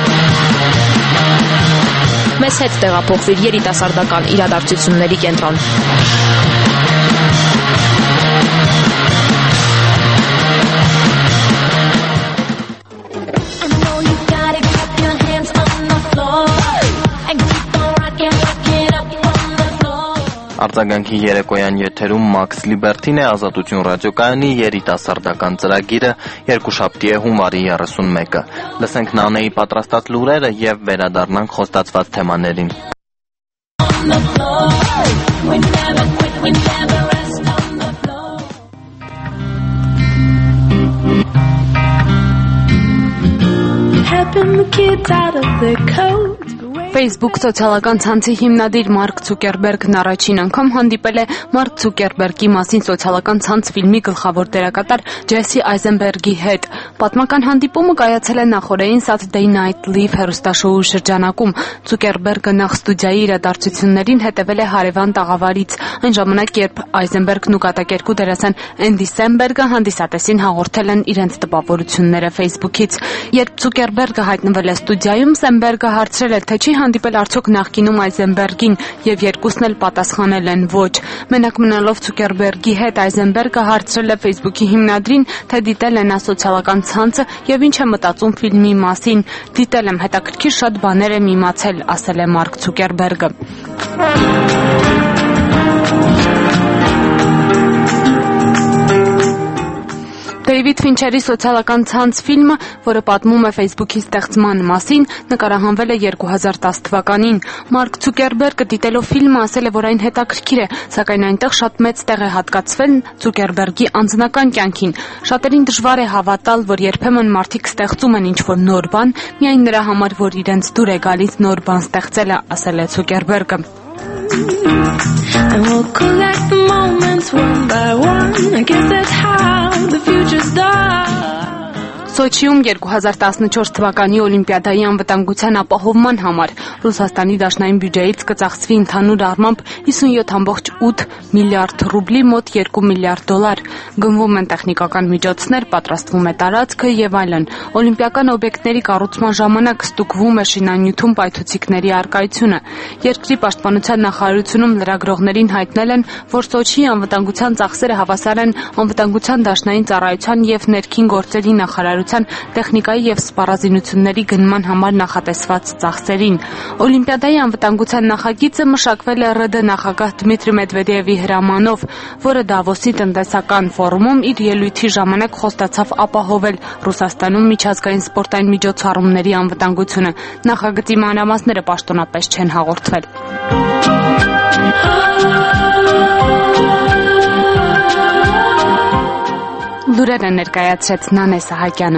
Մեզ հետ տեղափոխվիր երիտասարդական իրադարձությունների կենտրոն։ Արձագանքի երեկոյան եթերում Max Liberty-ն է, Ազատություն ռադիոկայանի երիտասարդական ծրագիրը, երկուշաբթի է հունվարի 31-ը։ Լսենք Նանեի պատրաստած լուրերը եւ վերադառնանք խոստացված թեմաներին։ Facebook սոցիալական ցանցի հիմնադիր Մարկ Ցուկերբերգն առաջին անգամ հանդիպել է Մարկ Ցուկերբերգի մասին սոցիալական ցանց ֆիլմի գլխավոր դերակատար Ջեսի Այզենբերգի հետ։ Պատմական հանդիպումը կայացել է նախօրեին Saturday Night Live հեռուստաշոուի շրջանակում։ Ցուկերբերգը նախ ստուդիայի իրադարձություններին հետևել է հարևան տաղավարից, այն ժամանակ, երբ Այզենբերգն ու կատակերգու դերասան Էնդի Սեմբերգը հանդիսատեսին հաղորդել են իրենց տպավորությունները Facebook-ից։ Երբ Ցուկերբերգը հայտնվել է ստուդիայում, Սեմբերգը հարցրել է, թե չի հանդիպել արդյոք նախկինում Այզենբերգին, եւ երկուսն էլ պատասխանել են ոչ։ Մենակ մնալով Ցուկերբերգի հետ Այզենբերգը հարցրել է Facebook-ի հիմնադրին, թե դիտել է նա սոցիալական ցանցը եւ ինչ է մտածում ֆիլմի մասին։ Դիտել եմ, հետաքրքիր շատ բաներ եմ իմացել, ասել է Մարկ Ցուկերբերգը։ Դեյվիդ Ֆինչերի սոցիալական ցանց ֆիլմը, որը պատմում է Facebook-ի ստեղծման մասին, նկարահանվել է 2010 թվականին։ Մարկ Ցուկերբերգը դիտելով ֆիլմը ասել է, որ այն հետաքրքիր է, սակայն այնտեղ շատ մեծ տեղ է հատկացվել Ցուկերբերգի անձնական կյանքին։ Շատերին դժվար է հավատալ, որ երբեմն մարդիկ ստեղծում են ինչ-որ նոր բան, միայն նրա համար, որ իրենց դուր է գալիս նոր բան ստեղծելը, ասել է Ցուկերբերգը։ And we'll collect the moments one by one. I guess that's how the future's done. Սոչիում 2014 թվականի Օլիմպիադայի անվտանգության ապահովման համար Ռուսաստանի դաշնային բյուջեից կծախսվի ընդհանուր առմամբ 57.8 միլիարդ ռուբլի, մոտ 2 միլիարդ դոլար։ Գնվում են տեխնիկական միջոցներ, պատրաստվում է տարածքը եւ այլն։ Օլիմպիական օբյեկտների կառուցման ժամանակ ստուգվում է շինանյութում պայթուցիկների առկայությունը։ Երկրի պաշտպանության նախարարությունում լրագրողներին հայտնել են, որ Սոչիի անվտանգության ծախսերը հավասար են անվտանգության դաշնային ծառայության եւ ներքին գործերի նախարարության տեխնիկայի եւ սպառազինությունների գնման համար նախատեսված ծախսերին։ Օլիմպիադայի անվտանգության նախագիծը մշակվել է ՌԴ նախագահ Դմիտրի Մեդվեդևի հրամանով, որը Դավոսի տնտեսական ֆորումում իր ելույթի ժամանակ խոստացավ ապահովել Ռուսաստանում միջազգային սպորտային միջոցառումների անվտանգությունը։ Նախագծի մանրամասները պաշտոնապես չեն հաղորդվել։ Լուրերը ներկայացրեց Նանե Սահակյանը։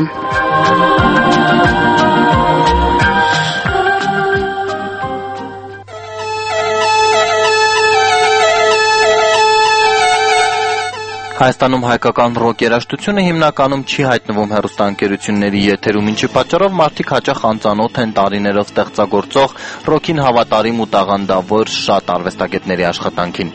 Հայաստանում հայկական ռոք երաժշտությունը հիմնականում չի հայտնվում հեռուստաընկերությունների եթերում, ինչի պատճառով մարդիկ հաճախ անծանոթ են տարիներով ստեղծագործող ռոքին հավատարիմ ու տաղանդավոր շատ արվեստագետների աշխատանքին։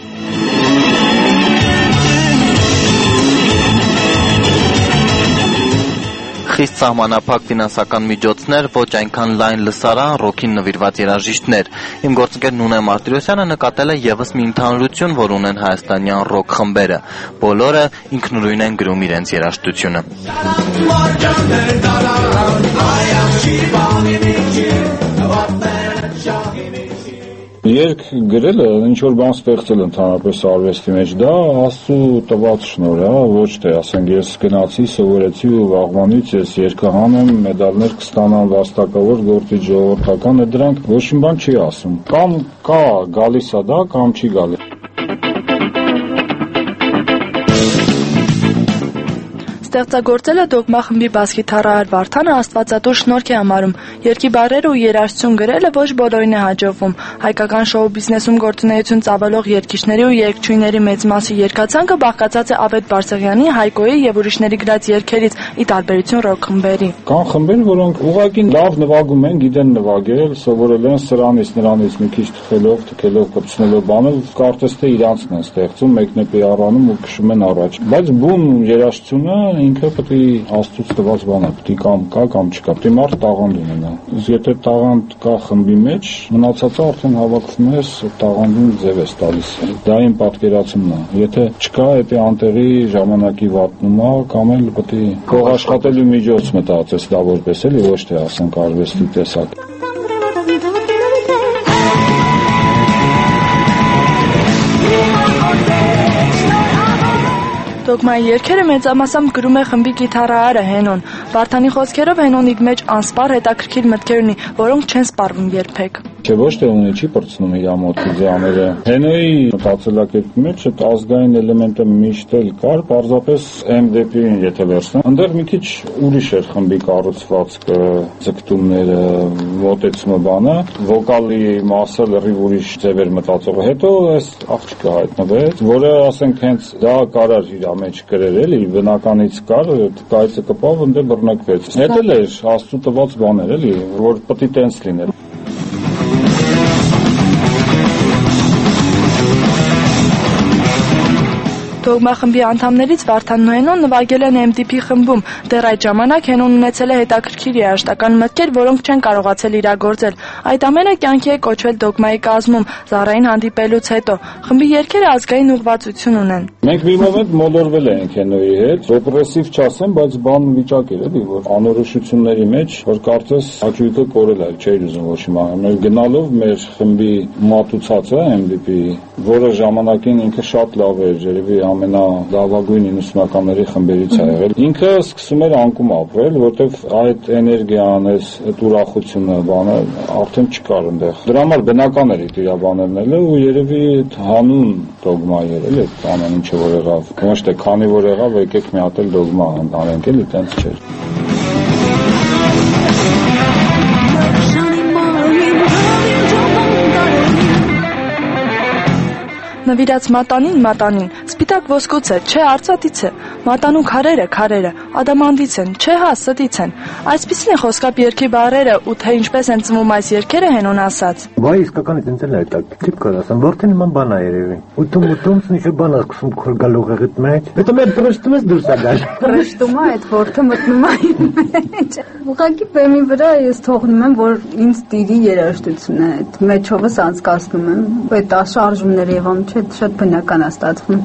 Խիստ սահմանափակ ֆինանսական միջոցներ, ոչ այնքան լայն լսարան, ռոքին նվիրված երաժիշտներ։ Իմ գործընկեր Նունե Մարտիրոսյանը նկատել է եւս մի ընդհանրություն, որ ունեն հայաստանյան ռոք խմբերը։ Բոլորը ինքնուրույն են գրում իրենց երաժշտությունը։ Երգ գրելը, ինչ-որ բան ստեղծել ընդհանրապես արվեստի մեջ, դա Աստծու տված շնորհ է, ոչ թե, ասենք, ես գնացի, սովորեցի ու վաղվանից ես երգահան եմ, մեդալներ կստանամ վաստակավոր գործի ժողովրդական, դրանք ոչ մի բան չի ասում։ Կամ կա, գալիս է դա, կամ չի գալիս։ Ստեղծագործելը դոգմա խմբի բաս գիտարահար Վարդանը աստվածատուր շնորհք է համարում։ Երգի բառերը ու երաժշտություն գրելը ոչ բոլորին է հաջողվում։ Հայկական շոու բիզնեսում գործունեություն ծավալող երգիչների ու երգչուհիների մեծ մասի երգացանկը բաղկացած է Ավետ Բարսեղյանի, Հայկոյի եւ ուրիշների գրած երգերից՝ ի տարբերություն ռոք խմբերի։ Կան խմբեր, որոնք ուղղակի լավ նվագում են, գիտեն նվագել, սովորել են սրանից նրանից մի քիչ թքելով, կպցնելով բանը, կարծես թե իրանցն են ստեղծում, մեկնեպի առանում ու քշում են առաջ։ Բայց բուն երաժշտությունը ինքը պետք է աստծուց տված բան է, պետք է կամ կա կամ չկա, պետք է մարդ տաղանդ ունենա։ Իսկ եթե տաղանդ կա խմբի մեջ, մնացածը արդեն հավաքվում ես, տաղանդին ձև ես տալիս։ Դա իմ պատկերացումն է։ Եթե չկա, եթե անտեղի ժամանակի վատնումա, կամ էլ պետք է փող աշխատելու միջոց մտածես դա որպես էլի, ոչ թե ասենք արվեստի տեսակ։ Դոգմայի երգերը մեծամասամբ գրում է խմբի գիտարահարը Հենոն։ Վարդանի խոսքերով Հենոն իր մեջ անսպառ հետաքրքիր մտքեր ունի, որոնք չեն սպառվում երբեք։ Չէ, ոչ թե ունի չի պրծնում իր ամոթի ձայները։ Հենոյի մտածելակերպի մեջ այդ ազգային էլեմենտը միշտ էլ կար, պարզապես MDP-ին եթե վերցնեմ, այնտեղ մի քիչ ուրիշ էր խմբի կառուցվածքը, ձգտումները, մոտեցումը բանը, վոկալի մասը լրիվ ուրիշ ձև էր մտածողը։ Հետո այս աղջիկը հայտնվեց, որը ասենք հենց դա կարար իր մեջ գրել էլի, բնականից կար, կայծը կպավ, ընդ բռնկվեց։ Հետ էլ էր աստծո տված բաներ էլի, որ պետք է տենց լիներ։ Դոգմա խմբի անդամներից Վարդանն ու Հենոն նվագել են MDP խմբում։ Դեռ այդ ժամանակ Հենոն ունեցել է հետաքրքիր երաժշտական մտքեր, որոնք չեն կարողացել իրագործել։ Այդ ամենը կյանքի է կոչվել դոգմայի կազմում, ծառային հանդիպելուց հետո։ Խմբի երգերը ազգային ուղղվածություն ունեն։ Մենք մի մոմենտ մոլորվել ենք Հենոյի հետ, ռեպրեսիվ չասեմ, բայց բան վիճակ էր էլի, որ անորոշությունների մեջ, որ կարծես աճույքը կորել էր, չէր ուզում ոչ մի բան։ Մեր գնալով մեր խմբի մատուցածը MDP, որը ժամանակին ինքը շատ լավ էր, երևի ամենալավագույն 90-ականների խմբերից է եղել։ Ինքը սկսում էր անկում ապրել, որտեվ այդ էներգիան, այդ ուրախությունը, բանը արդեն չկար այնտեղ։ Դրա համար բնական էր իր բաներն ու երևի հանուն դոգմա էր, էլի այդ ամեն ինչը որ եղավ։ Ոչ թե քանի որ եղավ, եկեք մի հատ էլ դոգմա անենք, էլի տենց չէր։ Նվիրած մատանին, սպիտակ ոսկուց է, չէ արծաթից է, մատանու քարերը, ադամանդից են, չէ հա ստից են։ Այսպիսին է խոսքապ երգի բառերը ու թե ինչպես են ծնվում այս երգերը Հենոն ասաց։ Վայ իսկականից ընդ է դա, տիպ կարասան, որտե նման բան է երևի։ Ուտում ինչ բան է սկսում քոր գալուղեղից մեջ։ Հետո մեր պրշտում ես դուրս է գալ։ Պրշտում է այդ որդը մտնում է մեջ։ Ուղղակի բեմի վրա ես թողնում եմ, որ ինձ տիրի երաժշտությունը, այդ մեջովս անցկացնում եմ, այդ շարժումները եւ անում շատ բնական է ստացվում։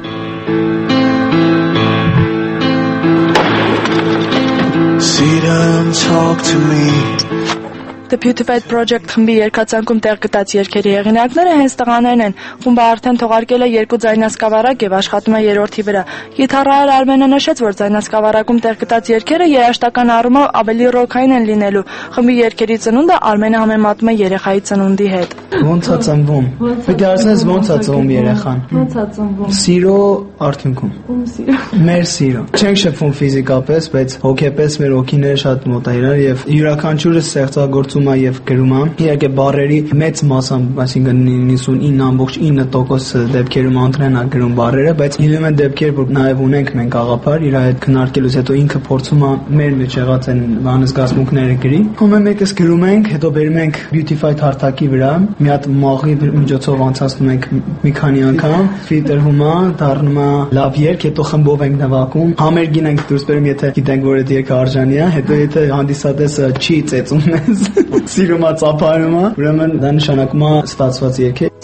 See them talk to me. The Beautified Project խմբի երգացանկում տեղ գտած երգերի հեղինակները հենց տղաներն են։ Խումբը արդեն թողարկել է 2 ձայնասկավառակ եւ աշխատում է 3-րդի վրա։ Գիտարահար Արմենը նշեց, որ ձայնասկավառակում տեղ գտած երգերը երաժշտական առումով ավելի ռոքային են լինելու։ Խմբի երգերի ծնունդը Արմենը համեմատում է երեխայի ծնունդի հետ։ Ոնց է ծնվում։ Պետք է ասես ոնց է ծնվում երեխան։ Ոնց է ծնվում։ Սիրո արդյունքում։ Ում սիրո։ Մեր սիրո։ Չենք շփվում ֆիզիկապես, բայց հոգեպես մեր հոգիները շատ մոտ է իրար եւ յուրաքանչյուրը ստեղծագործում է եւ գրում է։ Իհարկե բառերի մեծ մասամբ, այսինքն 99.9% դեպքերում Անդրեն է գրում բառերը, բայց լինում են դեպքեր, որ նաեւ ունենք մենք աղափար իր հետ քննարկելուց հետո ինքը փորձում է մեր մեջ եղած են բանզգացմունքները գրի։ Ում մեկս գրում ենք, հետո բերում ենք Beautified հարթակի վրա, մի հատ մաղի միջոցով անցածում ենք մի քանի անգամ, ֆիլտրվում է, դառնում է լավ երգ, հետո խմբով ենք նվագում, համերգին ենք դուրս բերում, եթե գիտենք, որ այդ երգը արժանի է, հետո եթե հանդիսատեսը չի ծեծում մեզ, սիրում է ծափարում է, ուրեմն դա նշանակում է ստացված երգ է։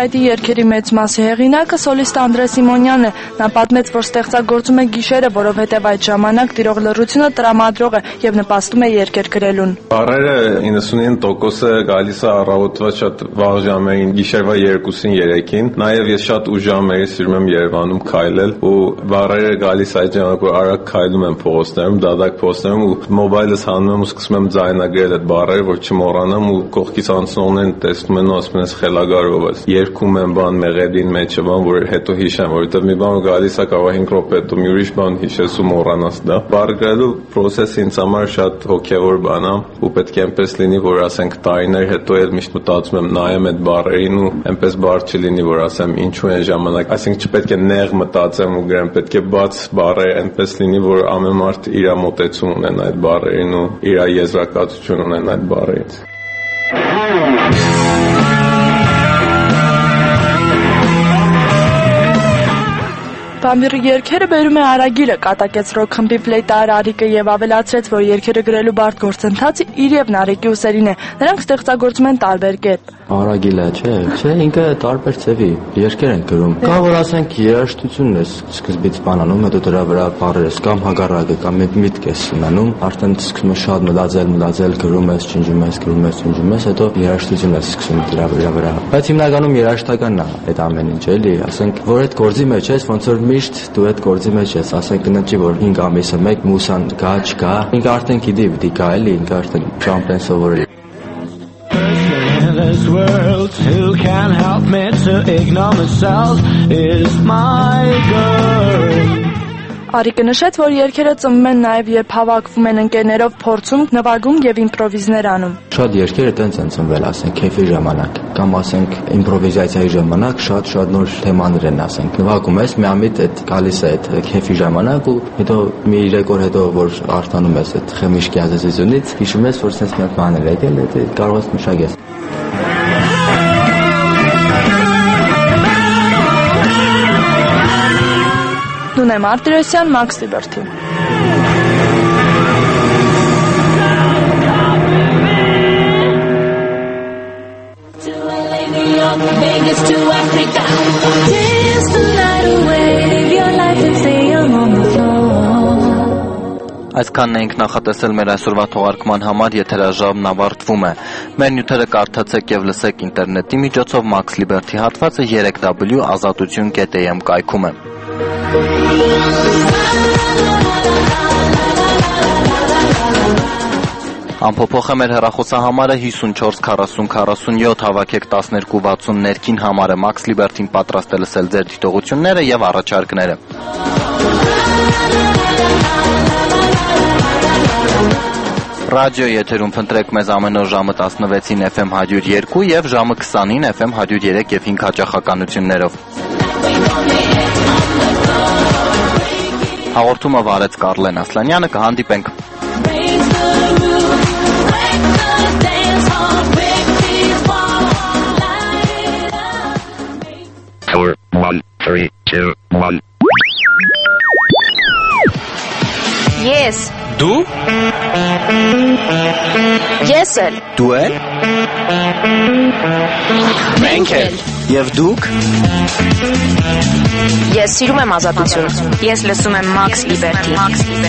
Inside-ի երգերի մեծ մասի հեղինակը սոլիստ Անդրե Սիմոնյանն է։ Նա պատմեց, որ ստեղծագործում է գիշերը, որովհետև այդ ժամանակ տիրող լռությունը տրամադրող է եւ նպաստում է երգեր գրելուն։ Բառերը 99%-ը գալիս է առավոտվա շատ վաղ ժամերին, գիշերվա 2-ին 3-ին։ Նաեւ ես շատ ուշ ժամերին սիրում եմ Երևանում քայլել ու բառերը գալիս այդ ժամանակ, որ արագ քայլում եմ փողոցներում, դադակ փողոցներում ու մոբայլս հանում եմ ու սկսում եմ ձայնագրել այդ բառերը, որ չմոռանամ ու կողքից անցնողներն տեսնում են ու ասում են խելագարով ես։ Երգում եմ բան մեղեդին մեջը բան, որ հետո հիշեմ, որովհետեւ մի բան գալիս է կարող 5 րոպե հետո մի ուրիշ բան հիշես ու մոռանաս դա։ Բառ գրելու process-ը ինձ համար շատ հոգեվոր բան է ու պետք է այնպես լինի, որ ասենք տարիներ հետո էլ միշտ մտածում եմ նայեմ այդ բառերին ու այնպես բառ չլինի, որ ասեմ ինչու են ժամանակ, այսինքն չպետք է նեղ մտածեմ ու գրեմ, պետք է բաց բառեր այնպես լինի, որ ամեն մարդ իր մոտեցում ունենա այդ բառերին ու իր եզրակացություն ունենա այդ բառերից։ Բամբիրի երգերը բերում է Արագիլը, կատակեց ռոք խմբի պլեյտար Արիկը եւ ավելացրեց, որ երգերը գրելու բարդ գործընթացը իր եւ Նարեկի ուսերին է։ Նրանք ստեղծագործում են տարբեր կերպ։ Արագիլը, չէ, ինքը տարբեր ձևի երգեր են գրում։ Կամ որ ասենք երաժշտությունն է սկզբից բանանում, հետո դրա վրա բառեր ես կամ հագարակը կամ միտք ես ունենում, արդեն սկսում ես շատ մտածել, գրում ես, չնջում ես, հետո երաժշտություն ես սկսում դրա վրա։ Բայց հիմնականում երաժշտականն է այդ ամեն ինչ, էլի, ասենք, որ այդ գործի մեջ ես, ոնց որ միշտ դու այդ գործի մեջ ես, ասենք գնաճի որ 5 ամիսը մեկ մուսան գա չգա, ինքը արդեն գիտի գա էլի, ինքը արդեն ճամփեն սովորել։ This world who can help me to ignore myself is my girl. Արիկը նշեց, որ երգերը ծնվում են նաև երբ հավաքվում են ընկերներով փորձում, նվագում եւ իմպրովիզներ անում։ Շատ երգերը տենց են ծնվել, ասենք, քեֆի ժամանակ, կամ ասենք իմպրովիզացիայի ժամանակ շատ նոր թեմաներ են, ասենք, նվագում ես, միամիտ այդ գալիս է այդ քեֆի ժամանակ ու հետո մի 3 օր հետո որ արտանում ես այդ խմիչքի ազատությունից, հիշում ես, որ sense մի բան էր եկել, դա կարող ես մշակես։ Նունե Մարտիրոսյան, Max Liberty։ Vegas to Africa. Dance the night away, live your life and stay young on the floor. Այսքանն էինք նախատեսել մեր այսօրվա թողարկման համար, եթերաժամն ավարտվում է։ Մեր նյութերը կարդացեք եւ լսեք ինտերնետի միջոցով Max Liberty հատվածը 3w.azatutun.am կայքում է։ Ամփոփող է մեր հեռախոսահամարը 54 40 47 հավաքեք 12 60 ներքին համարը Max Liberty-ին պատրաստ է լսել ձեր դիտողությունները եւ առաջարկները։ Ռադիո եթերում փնտրեք մեզ ամեն օր ժամը 16-ին FM 102 եւ ժամը 20-ին FM 103 եւ 5 հաճախականություններով։ Հաղորդումը վարեց Կարլեն Ասլանյանը, կհանդիպենք։ Four, 1, 3, 2, 1. Yes. Դու? Ես էլ։ Դու էլ? Մենք էլ։ Եվ դուք? Ես սիրում եմ ազատություն։ Ես լսում եմ Max Liberty։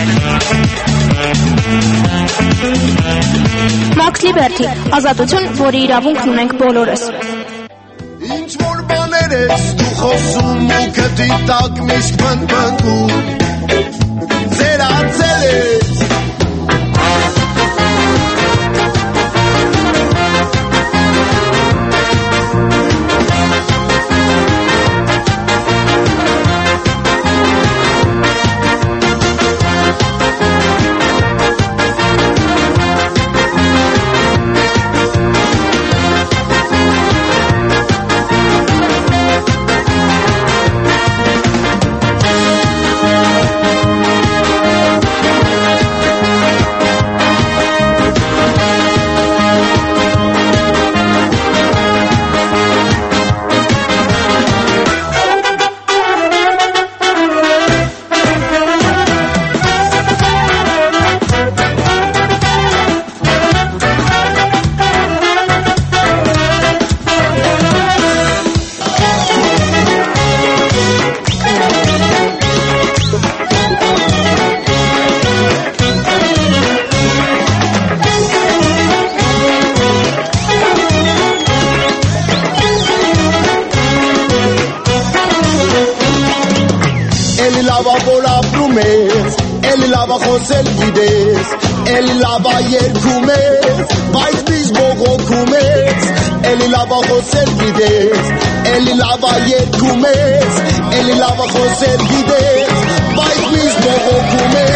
Max Liberty, ազատություն, որի իրավունքն ունենք բոլորս։ Ինչ որ բաներ ես դու խոսում ու քթի տակ միշտ բնբնգում Զերացել ես լավա որ ապրում ես, էլի լավա խոսել գիտես, էլի լավա երգում ես, բայց միշտ բողոքում ես, էլի լավա խոսել գիտես, էլի լավա երգում ես, էլի լավա խոսել գիտես, բայց միշտ բողոքում ես